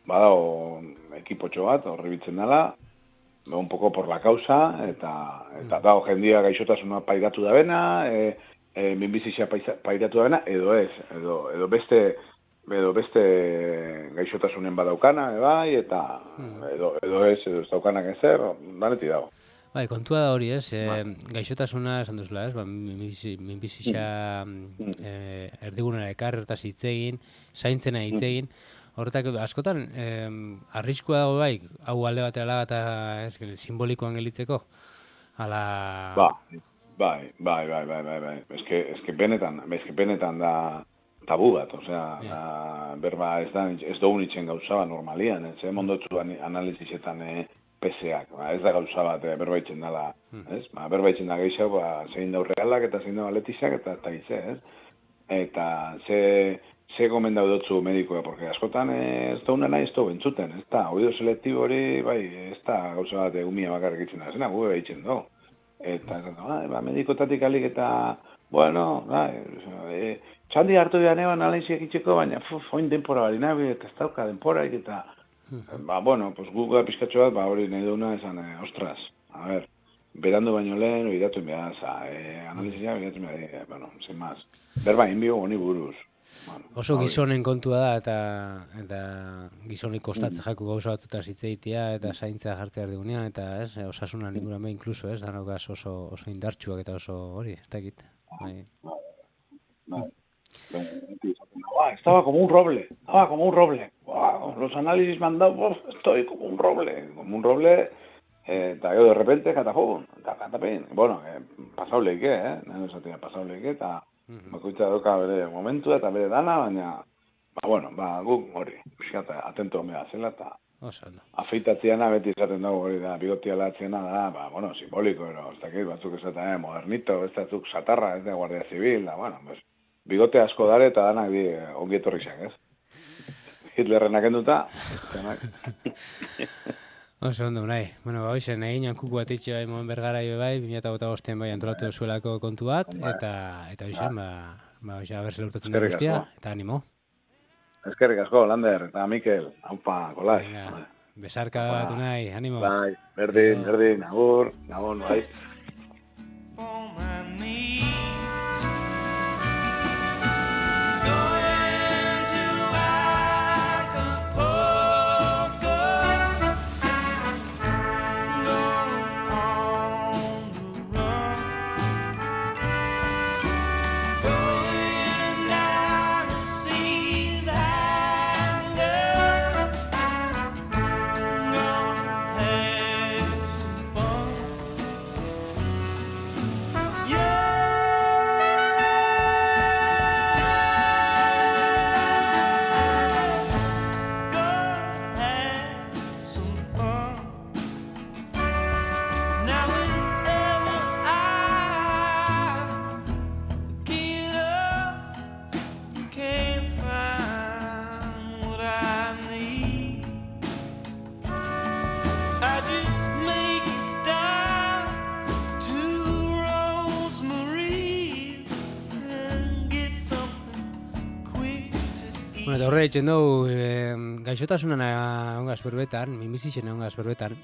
badao ekipotxo bat, horri bitzen dela, un poco por la causa, eta, eta dago jendia gaixotasuna pairatu da bena, e, e, minbizizia pairatu da bena, edo ez, edo, edo beste, edo beste gaixotasunen badaukana, e, bai, eta edo, edo ez, edo ez daukanak ezer, daneti dago. Bai, kontua da hori, ez, e, gaixotasuna esan duzula, ez, ba, minbizizia mm. e, erdigunera ekar, ertaz hitzegin, zaintzena hitzegin, horretak askotan, eh, arriskua dago bai, hau alde batera eta ez, simbolikoan gelitzeko? Ala... Ba, bai, bai, bai, bai, bai, bai. Eske, eske benetan, eske benetan da tabu bat, osea, yeah. berba ez da, ez da unitzen gauza bat normalian, ez, eh, mondotu analizizetan eh, P C ak, ba, ez da gauza bat eh, berbaitzen dela, hmm. ez? Ba, berbaitzen da gehiago, ba, zein da urrealak eta zein da baletizak eta eta gize, ez? Eta ze... Ze gomendau dutzu medikoa, porque askotan ez da una nahi ez da bentzuten, ez da, oído selektibo hori, bai, ez da gauza bat egumia bakarrik itzen da, zena, gu behitzen dugu. Eta, bai, ba, medikotatik alik eta, bueno, bai, e, txaldi hartu dira neban analiziak itxeko, baina, fuf, oin denpora bari nahi, eta ez dauka denporaik, eta, ba, bueno, pues gu gara pizkatxo bat, ba, hori nahi duna, esan, eh, ostras, a ver, berandu baino lehen, oidatu inbea, za, eh, analizia, oidatu inbea, eh, bueno, sin más. Berba, inbio, honi buruz. Bueno, oso gizonen kontua da, eta eta gizonik kostatzen mm. jaku gauza batzuta zitzeitia, eta zaintzea jartzea erdigunean, eta ez, osasunan ingurame inkluso, ez, danokaz oso, oso indartsuak eta oso hori, ez dakit. Bai. Bai. Bai. Estaba como un roble, estaba como un roble. Wow, los análisis me han dado, oh, estoy como un roble, como un roble, eh, eta gero de repente, katafun, eta katapin. Bueno, eh, pasau leike, eh, nahi esatia pasau leike, eta bakoitza doka bere momentu eta bere dana, baina, ba, bueno, ba, guk hori, pixkata, atento omea zela, eta afeitatziana beti esaten dago hori da, bigotia latziena da, ba, bueno, simboliko, ero, ez dakit, batzuk esaten, eh, modernito, ez datzuk satarra, ez da, guardia zibil, da, bueno, pues, bigote asko dare eta danak di eh, ongietorrizak, ez? Hitlerrenak enduta, oso ondo, nahi. Bueno, ba, hoizen, egin kuku bat itxe bai moen bergara ibe bai, bi mila eta bosten bai antolatu zuelako kontu bat, eta, eta hoizen, ba, ba, hoizen, abertze lortatzen da guztia, eta animo. Eskerrik asko, Lander, eta Mikel, haupa, kolaz. Besarka bat nahi, animo. Bai, berdin, berdin, agur, gabon, bai. Bueno, eta horre etxen dugu, e, gaixotasunan ongaz berbetan, minbizixen ongaz berbetan,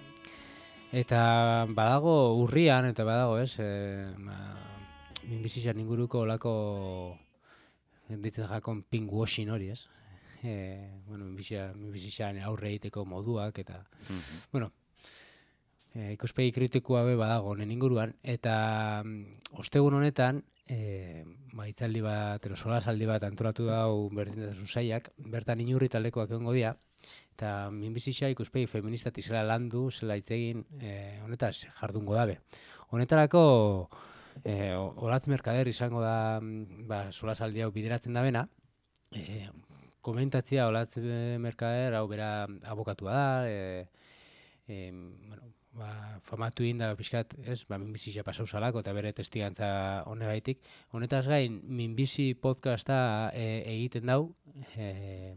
eta badago urrian, eta badago, ez, e, ba, minbizixan inguruko olako, ditzen jakon pinkwashing hori, ez? E, bueno, minbizixan aurre egiteko moduak, eta, mm-hmm. bueno, e, ikuspegi kritikoa be badago honen inguruan, eta mm, ostegun honetan, E, ba, itzaldi bat, erosolaldi bat antolatu dau berdintasun sailak, bertan Inurri taldekoak egongo dira, eta minbizixa ikuspegi feministatik zela landu, zela itzegin, e, honetaz jardungo dabe. Honetarako, e, Olatz Merkader izango da, ba, solasaldi hau bideratzen da bena, e, komentatzia Olatz Merkader, hau bera abokatua da, e, e, bueno, ba, famatu inda pixkat, ez, ba, minbizia pasau salako eta bere testigantza honegaitik. Honetaz gain, minbizi podcasta e, egiten dau, e,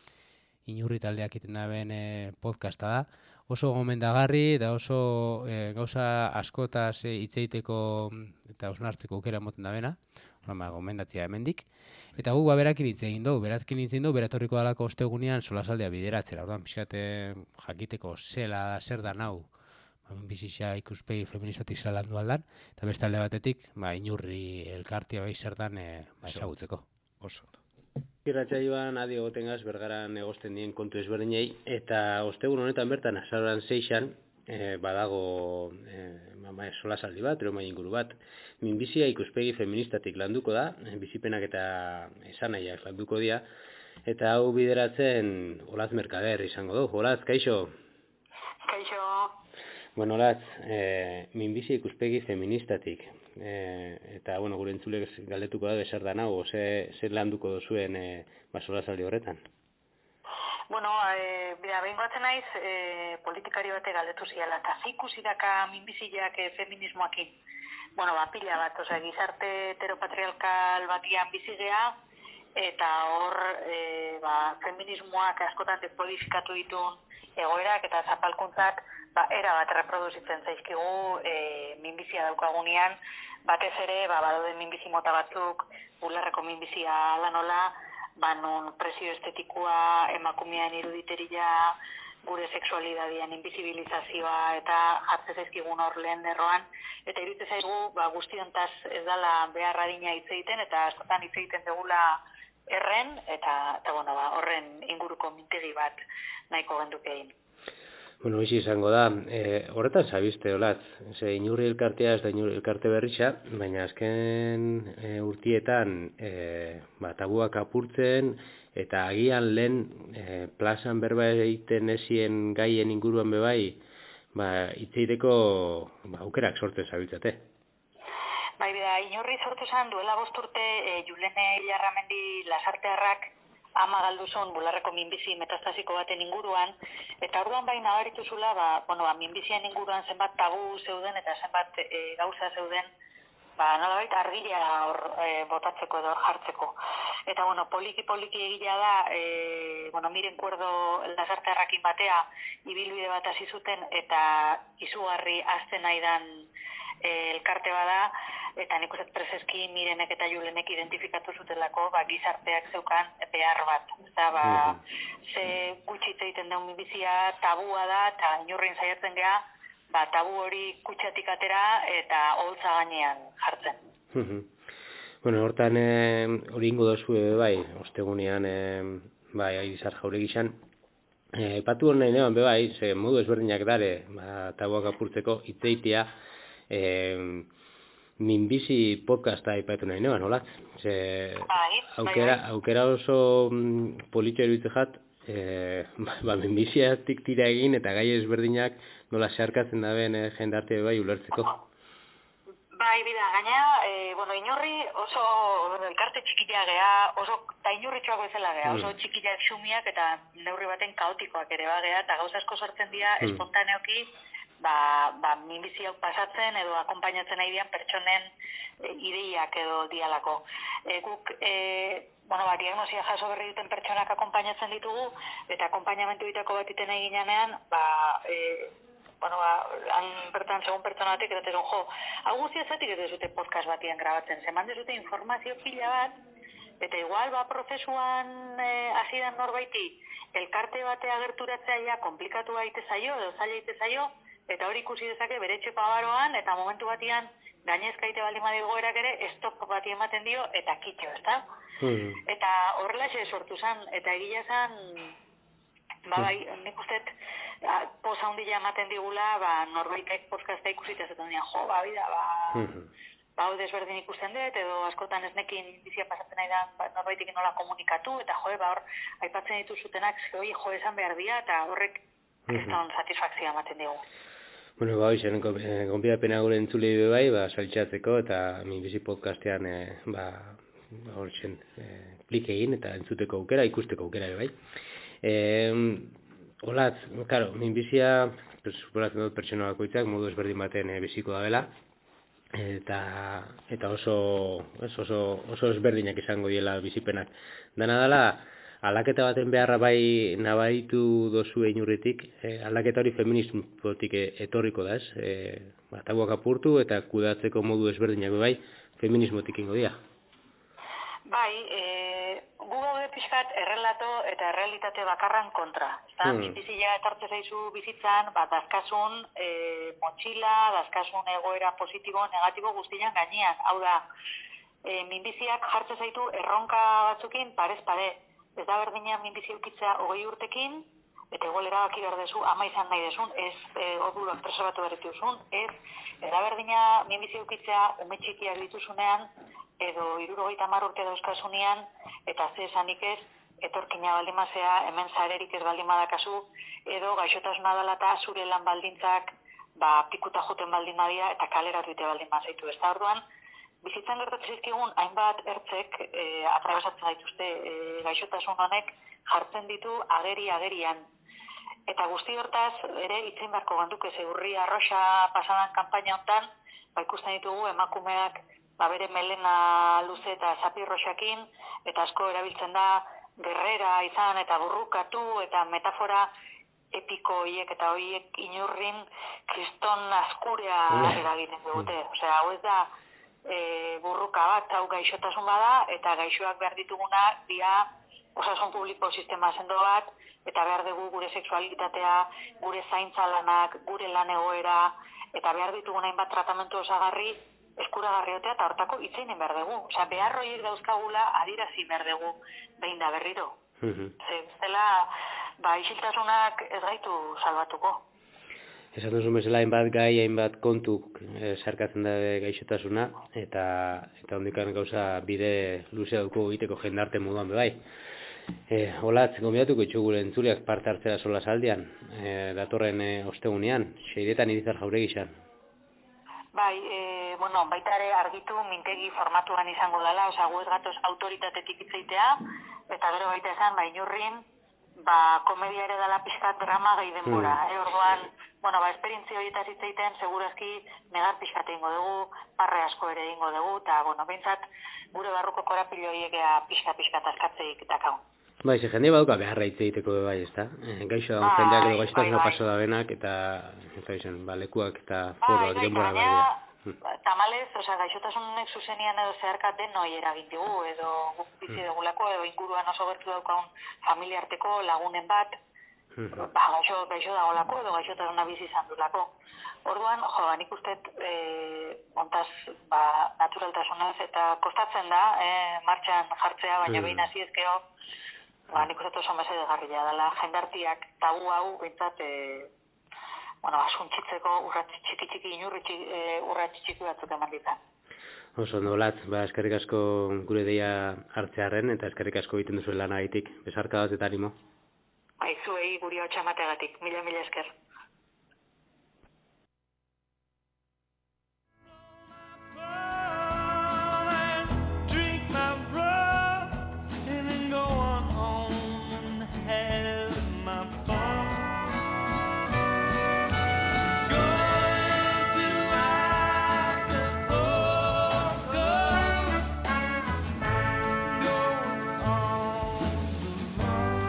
Inurri taldeak egiten da ben e, podcasta da. Oso gomendagarri eta oso e, gauza askotaz hitz egiteko eta osnartzeko aukera moten da bena, ba, gomendatzia hemendik. Eta guk ba, berakin hitz egin dugu, berakin hitz egin dugu, beratorriko dalako ostegunean solasaldea bideratzera. Orduan, pixkat jakiteko zela, zer da nau, minbizixa ikuspegi feministatik zela landu aldan, eta beste alde batetik, ba, Inurri elkartia bai zertan e, ba, esagutzeko. Oso. Irratsaioan adi egotengaz bergaran egosten dien kontu ezberdinei, eta ostegun honetan bertan azaroan seixan, e, badago e, ma, solasaldi bat, eromai inguru bat, minbizia ikuspegi feministatik landuko da, bizipenak eta esanaiak landuko dira, eta hau bideratzen Olatz Merkader izango du. Olatz, kaixo? Kaixo. Bueno, Olatz, e, minbizia ikuspegi feministatik, e, eta, bueno, gure entzulek galdetuko da zer da nago, ze, ze landuko duzuen e, basolasaldi horretan? Bueno, e, bera, behin batzen naiz, e, politikari bate galdetu ziala, eta ikusi daka minbiziak e, feminismoakin. Bueno, ba, pila bat, osea, gizarte heteropatriarkal batian bizigea, eta hor, e, ba, feminismoak askotan dekodifikatu ditu egoerak eta zapalkuntzak, ba, era bat reproduzitzen zaizkigu e, minbizia daukagunean, batez ere, ba, badaude minbizi mota batzuk, bularreko minbizia ala nola, ba, non presio estetikoa, emakumean iruditeria, gure sexualidadian inbizibilizazioa eta jartze zaizkigun hor lehen derroan, eta iruditzen zaigu, ba, guztiontaz ez dala behar adina hitz egiten, eta askotan hitz egiten dugula erren, eta, eta bueno, ba, horren inguruko mintegi bat nahiko genduke egin. Bueno, hori izango da, e, horretan zabizte, Olatz, ze Inurri elkartea ez da Inurri elkarte berritxa, baina azken e, urtietan e, ba, tabuak apurtzen, eta agian lehen e, plazan berba egiten ezien gaien inguruan bebai, ba, itzeiteko ba, aukerak sortzen zabiltzate. Bai, bida, Inurri sortu zen duela bost urte e, Julene Ilarramendi Lasartearrak ama galduzun bularreko minbizi metastasiko baten inguruan, eta orduan bai nabaritu zula, ba, bueno, ba, minbizien inguruan zenbat tabu zeuden eta zenbat e, gauza zeuden, ba, nolabait argila hor e, botatzeko edo hor jartzeko. Eta, bueno, poliki-poliki egila da, e, bueno, miren kuerdo Lasartearrakin batea, ibilbide bat hasi zuten, eta izugarri azten aidan e, elkarte bada, eta nik uste preseski Mirenek eta Julenek identifikatu zutelako, ba, gizarteak zeukan behar bat. Eta, ba, ze gutxi hitz egiten daun minbizia tabua da, eta Inurrin saiatzen gea, ba, tabu hori kutxatik atera eta holtza gainean jartzen. Bueno, hortan hori ingo dozu bai, ostegunean, e, bai, Aizar Jauregixan, aipatu hor nahi neban, bai, ze modu ezberdinak dare, ba, tabuak apurtzeko hitzeitia, e, minbizi podcasta aipatu nahi neban, Olatz? Ze, aukera, aukera oso mm, politxo eruditzen jat, e, ba, minbiziatik tira egin eta gai ezberdinak nola zeharkatzen da ben e, jendarte bai ulertzeko. Bai, bida, gaina, e, bueno, Inurri oso elkarte txikia gea, oso, eta Inurritxoak bezala gea, oso txikiak xumiak eta neurri baten kaotikoak ere bagea, eta gauza asko sortzen dira mm. espontaneoki, ba, ba minbiziak pasatzen edo akonpainatzen nahi dian pertsonen e, ideiak edo dialako. E, guk, e, bueno, ba, diagnosia jaso berri duten pertsonak akonpainatzen ditugu, eta akonpainamentu ditako bat iten egin janean, ba, e, bueno, ba, han bertan segun pertsona batek edaten jo, hau guztia zatik ez dute podcast batian grabatzen, zeman dezute informazio pila bat, Eta igual, ba, prozesuan eh, hasidan norbaiti, elkarte batea gerturatzea ja komplikatu baite zaio, edo zaila ite zaio, eta hori ikusi dezake bere etxeko abaroan, eta momentu batian gainezkaite baldin badigoerak ere, estop bati ematen dio, eta kitxo, ezta? Mm. Eta horrelaxe sortu zen, eta egia zen, ba, bai, nik uste, poza hundila ematen digula, ba, norbaitek podcasta ikusita zaten dira, jo, ba, bida, ba, Mm. ba, hau desberdin ikusten dut, edo askotan ez nekin bizia pasatzen nahi da, ba, norbaitik nola komunikatu, eta jo, ba, hor, aipatzen dituzutenak, hoi, jo, esan behar dira, eta horrek kriston satisfakzioa ematen digu. Bueno, ba, hoxen, gonbidapena gure entzulei be bai, ba, saltxatzeko, eta minbizi podcastean, e, ba, hoxen, e, klik egin, eta entzuteko aukera, ikusteko aukera be bai. E, Olatz, claro, minbizia, pues, superatzen dut pertsona bakoitzak, modu ezberdin baten e, biziko da bela, eta eta oso oso oso ezberdinak izango diela bizipenak. Dana dela aldaketa baten beharra bai nabaitu dozu einurritik, eh, aldaketa hori feminismotik etorriko da, ez? Eh, ba, tabuak apurtu eta kudatzeko modu ezberdinak bai feminismotik ingo dira. Bai, e, gu gaude pixkat errelato eta errealitate bakarran kontra. Eta Hmm. minbizia etortze zaizu bizitzan, bat dazkasun e, motxila, dazkasun egoera positibo, negatibo guztian gainean. Hau da, e, minbiziak jartze zaitu erronka batzukin parez pare. Ez da berdina minbizia ukitzea hogei urtekin, eta igual erabaki behar dezu, ama izan nahi desun, ez e, orduak preservatu behar dituzun, ez, ez da berdina minbizia ukitzea ume txikiak dituzunean, edo hirurogeita hamar urte dauzkasunean, eta ze esanik ez, etorkina baldin mazea, hemen zarerik ez baldin badakazu, edo gaixotasuna dela eta zure lan baldintzak, ba, pikuta joten baldin badia, eta kaleratu ite baldin mazaitu. Ez da orduan, bizitzan gertatzen zizkigun, hainbat ertzek e, atrabesatzen gaituzte e, gaixotasun honek jartzen ditu ageri-agerian. Eta guzti hortaz, ere itzein beharko ganduke, zeurri arroxa pasadan kanpaina hontan, ba, ikusten ditugu emakumeak ba, bere melena luze eta zapirroxakin, eta asko erabiltzen da gerrera izan eta burrukatu, eta metafora epiko hiek eta hoiek inurrin kriston askurea eragiten dute. Osea, hau ez da e, burruka bat, hau gaixotasun bada, eta gaixoak behar dituguna dia osasun publiko sistema sendo bat, eta behar dugu gure sexualitatea, gure zaintza lanak, gure lan egoera, eta behar dituguna hainbat tratamentu osagarri, eskuragarriotea eta hortako itzeinen behar dugu. Osea, behar horiek dauzkagula adirazi behar dugu behin da berriro. Ze, bestela, ba, isiltasunak ez gaitu salbatuko. Esan duzu bezala hainbat gai, hainbat kontuk eh, sarkatzen da gaixotasuna, eta eta hondikan gauza bide luzea duko egiteko jendarte moduan be bai. Eh, Olatz, gonbidatuko itxu gure entzuleak parte hartzera sola saldian, eh, datorren eh, ostegunean, seiretan Irizar Jauregixan. Bai, e, bueno, baita ere argitu mintegi formatuan izango dela, osea, gu ez gatoz autoritatetik itzeitea, eta gero baita esan, ba, inurrin, ba, komedia ere dela pixkat drama gai denbora, Mm. eh, orduan, bueno, ba, esperientzia horietaz itzeiten, segurazki negar pixkat egingo dugu, parre asko ere egingo dugu, eta, bueno, behintzat, gure barruko korapilo horiek pixka-pixka askatzeik dakau. Bai, ze jende baduka beharra hitz egiteko be bai, ezta? Eh, gaixo dago Bai, jendeak edo gaixotasuna bai, bai. paso da benak, eta, eta izan, ba, lekuak eta Bai, foroak bai, denbora baina, behar ba, tamalez, osea, gaixotasunek zuzenian edo zeharkat den noi eragin digu, edo guk bizi dugulako, edo inguruan oso gertu daukagun familiarteko lagunen bat, ba, gaixo, gaixo dagolako, edo gaixotasuna bizi izan dulako. Orduan, jo, nik uste, e, ontaz, ba, naturaltasunez, eta kostatzen da, e, martxan jartzea, baina Mm. behin hasi ezkero, ba, nik uste oso mesedegarria dela, jendartiak tabu hau, bintzat, e, bueno, asuntxitzeko urratz txiki-txiki, inurri txiki, e, urratz txiki batzuk eman ditan. Oso ondo, Olatz, ba, eskerrik asko gure deia hartzearen, eta eskerrik asko egiten duzuen lanagatik. Besarka bat eta animo. Bai, zuei guri hau txamateagatik, mila-mila esker. Drink my rum and then go on home and have my fun. Going to Acapulco, going on the run,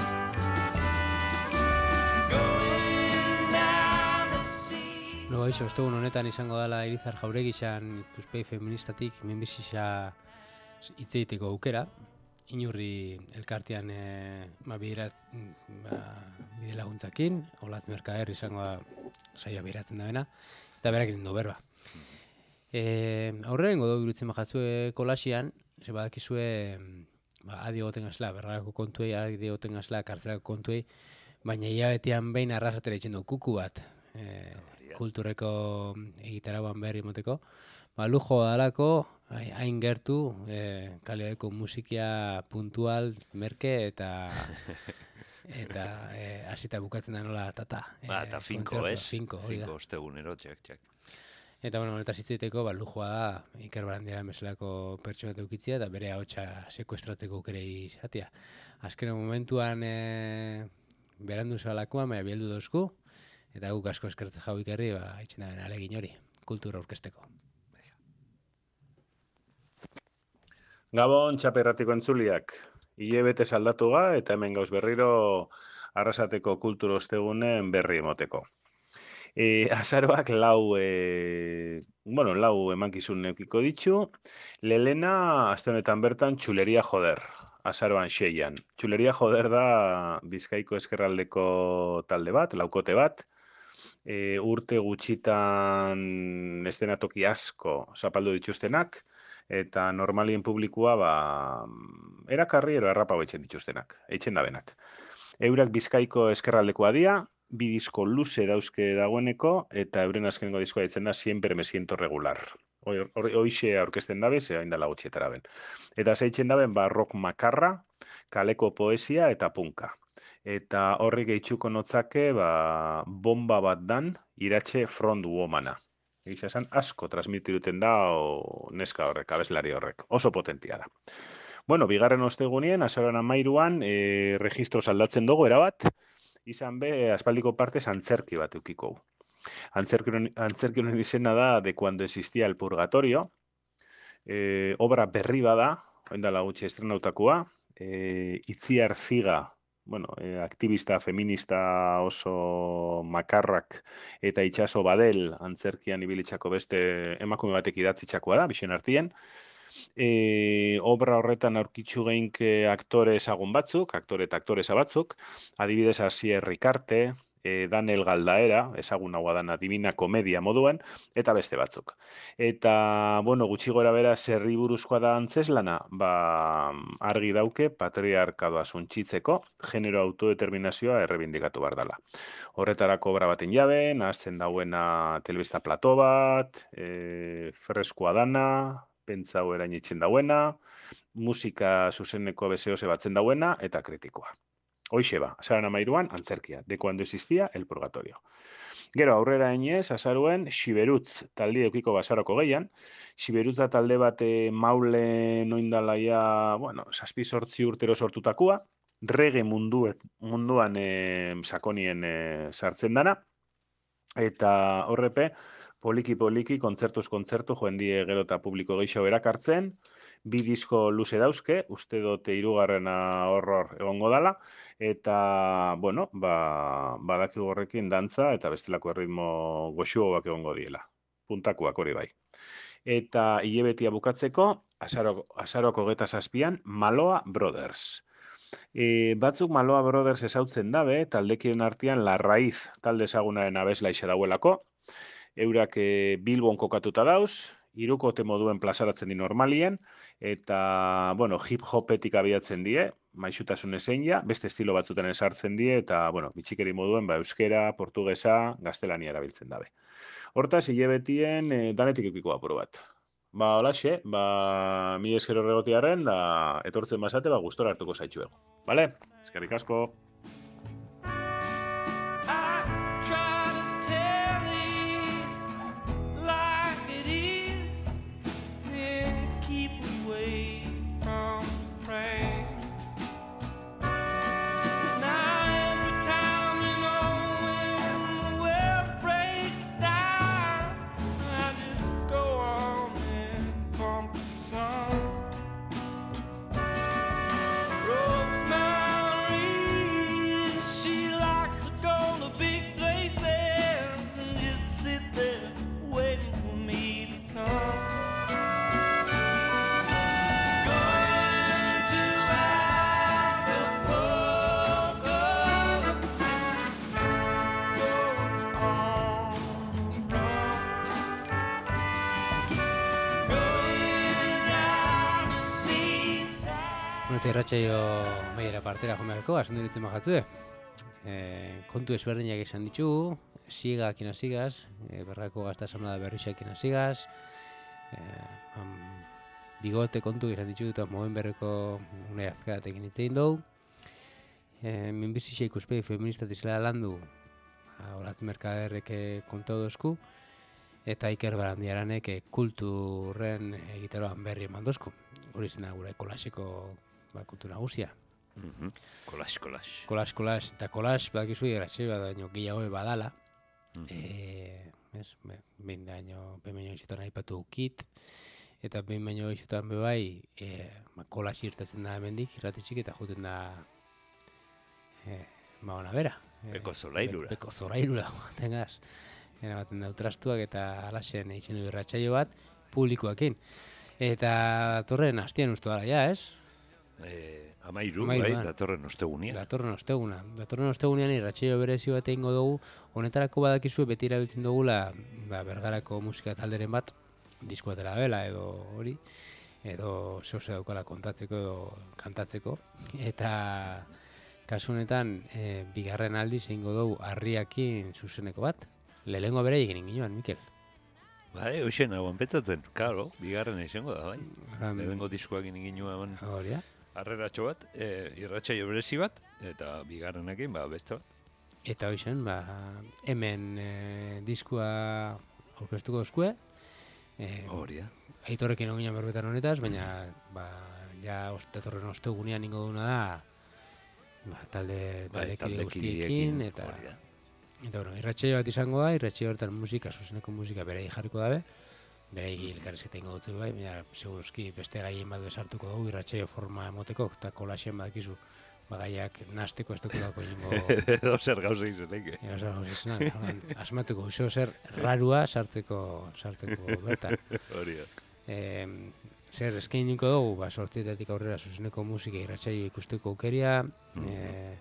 going down the sea. Lo gaixo, ostegun honetan izango dela Irizar Jauregixan ikuspegi feministatik minbizia hitz egiteko aukera, inurri elkartean e, ba, biderat, ba, bide laguntzakin, Olatz Merkader izango da saioa bideratzen da bena, eta berak egin du berba. E, aurreren godo birutzen bajatzue kolasian, ze badakizue ba, adi goten gazela, berrarako kontuei, adi goten gazela, kartzelako kontuei, baina hilabetean behin arrasatera itxen du kuku bat, e, kulturreko egitarauan berri moteko, ba, lujo dalako, hain gertu, e, kaliadeko musikia puntual, merke, eta eta e, hasita bukatzen da nola tata. Ba, eta e, finko, ez? Finko, hori da. Finko, ostegunero, txak, txak. Eta, bueno, honetaz hitzeiteko, ba, lujua da, Iker Barandiaran bezalako pertsona edukitzea, eta bere ahotsa sekuestratzeko aukera izatea. Azken momentuan e, berandu zalakoan, baina bieldu dozku, eta guk asko eskertze jau Ikerri, ba, itxen da alegin hori, kultura aurkezteko. Gabon, txaperratiko entzuliak. Ile bete saldatu ga, eta hemen gauz berriro arrasateko kulturo ostegunen berri emoteko. E, azaroak lau, e, bueno, lau emankizun neukiko ditu. Lelena, aste honetan bertan, Txuleria Joder, azaroan seian. Txuleria Joder da Bizkaiko eskerraldeko talde bat, laukote bat. E, urte gutxitan estenatoki asko zapaldu dituztenak, eta normalien publikua ba, erakarri ero errapau etxen dituztenak, etxen dabenak. Eurak Bizkaiko eskerraldekoa dia, bi disko luze dauzke dagoeneko, eta euren azkenengo diskoa ditzen da Siempre me siento regular. Hoixe aurkezten dabe, ze hain dala gutxietara ben. Eta zeitzen daben, ba, rock makarra, kaleko poesia eta punka. Eta horri gehitxuko notzake, ba, bomba bat dan, iratxe front womana. Egiza esan, asko transmitiruten da, o, neska horrek, abeslari horrek. Oso potentia da. Bueno, bigarren ostegunien, azaroan amairuan, e, registro saldatzen dugu, erabat, izan be, aspaldiko partez antzerki bat eukiko. Antzerki honen izena da De cuando existía el purgatorio, e, obra berri bada, oindala gutxi estrenautakoa, e, Itziar Ziga, bueno, e, aktivista, feminista oso makarrak eta itxaso badel antzerkian ibilitzako beste emakume batek idatzitzakoa da, bixen artien. E, obra horretan aurkitzu geinke aktore ezagun batzuk, aktore eta aktoresa batzuk, adibidez Asier Rikarte, e, Daniel Galdaera, ezagun haua dana Divina Komedia moduan, eta beste batzuk. Eta, bueno, gutxi gora bera zerri buruzkoa da antzeslana, ba, argi dauke patriarkadoa suntxitzeko, genero autodeterminazioa errebindikatu bar dala. Horretarako obra baten jabe, nahazten dauena telebista plato bat, e, freskoa dana, pentsau erainitzen dauena, musika zuzeneko bezeose batzen dauena, eta kritikoa. Hoixe ba, azaroan amairuan, antzerkia, De cuando existía el purgatorio. Gero, aurrera enez, azaruen, Xiberutz talde eukiko basaroko gehian. Xiberutz da talde bate maule noindalaia, bueno, saspi sortzi urtero sortutakoa, rege mundu, munduan e, sakonien e, sartzen dana, eta horrepe, poliki-poliki, kontzertuz kontzertu, joen die gero eta publiko gehiago erakartzen, bi disko luze dauzke, uste dute hirugarrena horror egongo dala, eta, bueno, ba, badaki horrekin dantza eta bestelako erritmo goxuagoak egongo diela. Puntakuak hori bai. Eta hilebetia bukatzeko, azaroko, azaroko geta zazpian, Maloa Brothers. E, batzuk Maloa Brothers ezautzen dabe, taldekien artean La Raiz talde ezagunaren abesla ixa dauelako, eurak e, Bilbon kokatuta dauz, hirukote moduen plazaratzen di normalien, eta, bueno, hip-hopetik abiatzen die, maixutasun ezein ja, beste estilo batzutan esartzen die, eta, bueno, bitxikeri moduen, ba, euskera, portugesa, gaztelania erabiltzen dabe. Hortaz, hilebetien e, danetik eukiko apuro bat. Ba, holaxe, ba, mi esker horregotiaren, da, etortzen basate, ba, gustora hartuko zaitxuego. Bale? Eskerrik asko. Rosemary Eta irratsaio maiera partera jomeako, azen duritzen majatzue. E, kontu ezberdinak izan ditugu, sigak inazigaz, e, berrako gazta asamblada berrixak inazigaz, e, bigote kontu izan ditugu eta moen berreko unai azkaratekin hitzein dugu. E, minbizitxe ikuspegi feminista dizela landu, horatzen merkaderrek kontu dozku, eta Iker Barandiaranek kulturren egiteroan berri eman dozku. Hori zena gure kolasiko ba, kultu nagusia. Mm-hmm. Kolas, kolas. Kolas, kolas, eta kolas, badakizu irratxe bat baino gehiago badala. Mm-hmm. E, ez, behin daño, behin baino izutan aipatu ukit, eta behin baino izutan bebai, e, ba, kolas irtetzen da hemendik, irratitxik, eta juten da, e, ba, ona bera. Beko zolairura. Be, beko zolairura, tengaz. Era baten da utrastuak eta alaxen eitzen du irratsaio bat, publikoakin. Eta datorren astian uste gara, ja, ez? Eh, amairu, bai, datorren ostegunean. Datorren ostegunean. Datorren ostegunean irratsaio berezi bat egingo dugu. Honetarako badakizu beti erabiltzen dugula ba, Bergarako musika talderen bat, disko atera bela edo hori, edo zehose daukala kontatzeko edo kantatzeko. Eta kasu honetan, e, bigarren aldiz egingo dugu Harriakin zuzeneko bat. Lehengo bere egin ginoan, Mikel. Bai, hoxen hauen petatzen, karo, bigarren izango da, bai. Lehengo diskoak egin ginoan harreratxo bat, e, irratsaio berezi bat, eta bigarrenekin, ba, beste bat. Eta hoxen, ba, hemen e, diskoa aurkeztuko dozkue. Hori, e, Aitorrekin eginan berbetan honetaz, baina, ba, ja, datorren ostegunean ingo duna da, ba, talde, bai, talde guztiekin, eta... Hori, Eta, bueno, irratsaio bat izango da, irratsaio hortan musika, zuzeneko musika berei jarriko dabe, berei elkarrizketa ingo dutzu bai, baina seguruski beste gaien bat bezartuko dugu irratsaio forma emoteko, eta kolaxen badakizu, bagaiak nasteko ez dugu dako ingo... Edo zer gauza izeneke. Edo zer gauza izenak, asmatuko, uso zer rarua sartzeko, sartzeko bertan. Hori da. E, zer eskainiko dugu, ba, sortzietatik aurrera zuzeneko musika irratsaio ikusteko aukeria, mm-hmm. e,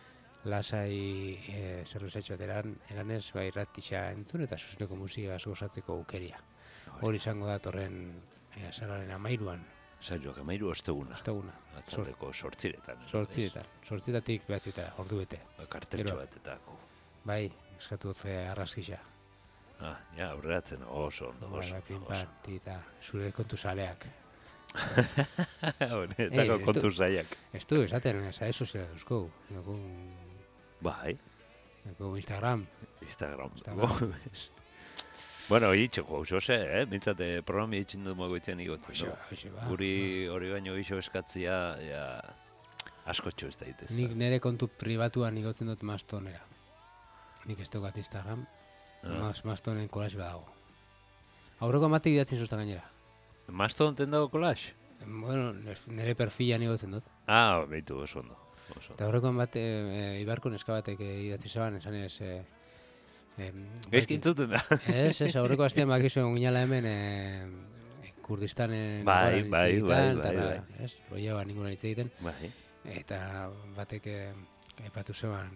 lasai e, zerbezatxo eran, eranez, bai irratitxa entzun eta zuzeneko musika gozatzeko aukeria. Hori izango da torren e, azararen amairuan. Zailuak amairu osteguna. Osteguna. Atzaldeko sortziretan. Sortziretan. Sortzitatik behatzitara, ordu bete. Karteltxo batetako. Bai, eskatu dut arrazkixa. Ah, ja, aurreratzen oso ondo, oso ondo. Pinparti eta zure kontu zaleak. Honetako kontu zaiak. Ez du, esaten, ez ez sozia duzko. Bai. Eko Instagram. Instagram. Instagram. Bueno, hitxeko, oso eh? Mintzate programi hitxin du mogoitzen igotzen. Oso, oso, ba. Guri hori baino iso eskatzia, ja, askotxo ez daitez. Nik nire kontu pribatuan igotzen dut Mastonera. Nik ez dugat Instagram, ah. Mastonen kolax badago. Aurreko amatik idatzen zuzta gainera. Maston ten dago kolax? Bueno, nire perfilan igotzen dut. Ah, behitu, oso ondo. Eta horrekoan bat, e, e, Ibarko neska batek e, idatzi zaban, esan ez... E, e, Gaizkintzuten da. Ez, ez, aurreko astean bakizu egun ginala hemen e, Kurdistanen... Bai, bai, bai, bai, bai. Ez, roia bat ningunan hitz egiten. Bai. Eta batek epatu zeban,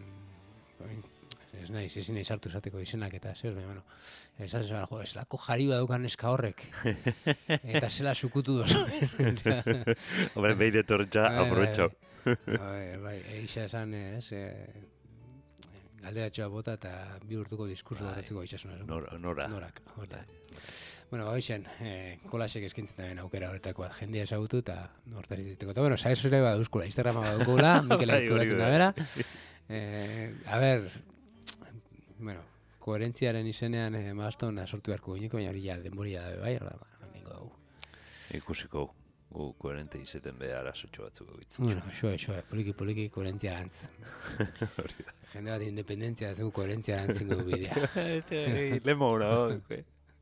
ez nahi, ezin nahi sartu zateko izenak eta zer, baina, bueno, esan zeban, jo, eselako jari badukan neska horrek. Eta zela sukutu dozu. Hombre, behin etortza, aprobetxo. Bai, bai, eixa esan, ez, e, galderatxoa bota eta bi urtuko diskurso bai, batatzeko eixasuna. Nora. Nora. Norak, hori. Bueno, hoxen, e, kolasek eskintzen da ben aukera horretako bat, jendea ezagutu eta hortaz dituteko. Eta, bueno, saez ere baduzkula, Instagrama badukula, Mikel Aizkulatzen da bera. E, a ber, bueno, koherentziaren izenean e, Maston sortu beharko gineko, baina hori ja denboria da bai, hori da, ningo dugu. Ikusiko gu koherente izeten behar arazotxo batzuk egitzen. Bueno, xoe, xoe, poliki-poliki koherentzia arantz. Jende bat independentzia ez dugu koherentzia arantzingo du bidea. Lemo una, hori.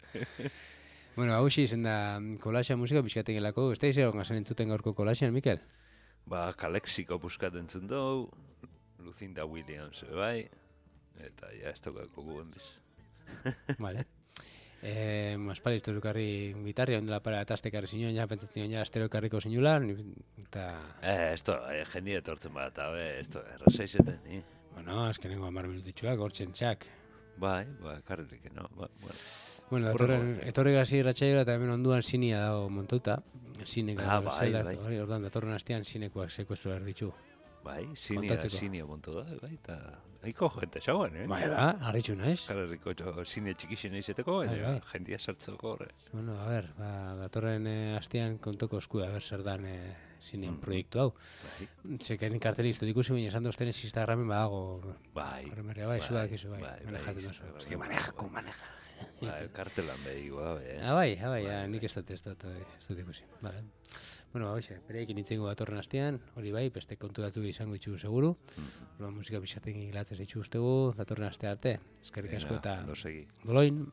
Bueno, hau izen da kolaxa musika pixkaten gelako. Ez da izan gazan entzuten gaurko kolaxean, Mikel? Ba, Kalexiko buskaten zuen dugu, Lucinda Williams, bai, eta ja ez tokako guen biz. Vale. Eh, Aspaldi ez duzukarri gitarria, ondela para eta aztekarri zinuen, ja, pentsatzen ja, astero ekarriko zinula, eta... Eh, ez to, eh, jendia etortzen bat, eta be, ez to, erraza izeten, ni. Bueno, azkenengo hamar minutitxuak, hortzen txak. Bai, bai, karririk, no, ba, bueno. Bueno, etorri gazi irratxaioa eta hemen onduan zinia dago montauta, zineko, Ah, bai, zeldak, bai. hori, orduan datorren astean zinekoak sekuestro behar ditu. Bai, zinea, Kontatzeko. zinea montu da, bai, eta nahiko jente zauan, eh? Bai, ba, harritxu naiz. Karerriko zine txikixen izeteko, Bai, baina bai. jendia sartzeko horre. Bueno, a ber, ba, datorren eh, astean kontoko eskua, a ber, zer dan eh, zinean proiektu hau. Bai. Zekain karteli iztu dikusi, baina esan dozten ez Instagramen badago. Bai. Horremerria, bai, bai, zuak izu, bai, bai, manejatzen bai, oso. Instagramen Ez que maneja, ko maneja. Bai, kartelan behigo da, eh? Ah, bai, ah, bai, ah, nik ez dut, ez dut, bai, ez dut ikusi. Vale. Bueno, ba, hoxe, bereikin itzengo datorren astean, hori bai, beste kontu datu izango ditugu seguru. Orduan musika pixaten gilatzen zitzu ustegu, datorren aste arte. Eskerrik asko eta Ondo segi. doloin.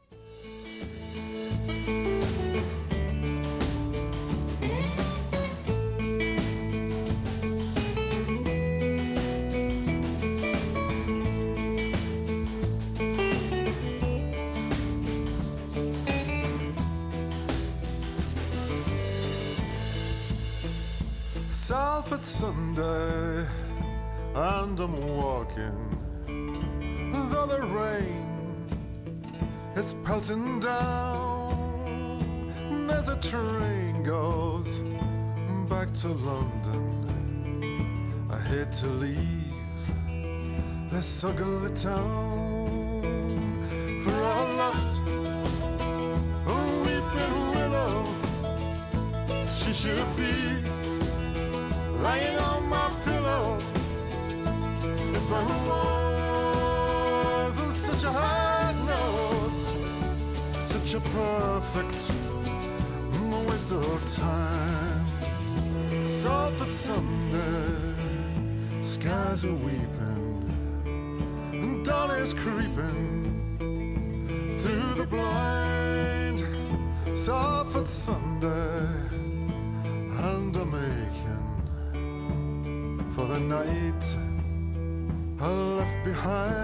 Salford Sunday, and I'm walking, though the rain is pelting down. There's a train goes back to London. I hate to leave this ugly town, for I left a weeping willow. She should be lying on my pillow. If I wasn't such a hard nose, such a perfect waste of time. Salford Sunday, skies are weeping, and dawn is creeping through the blind. Salford Sunday, and I'm aching for the night I left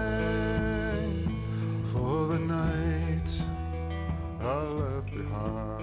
behind, for the night I left behind.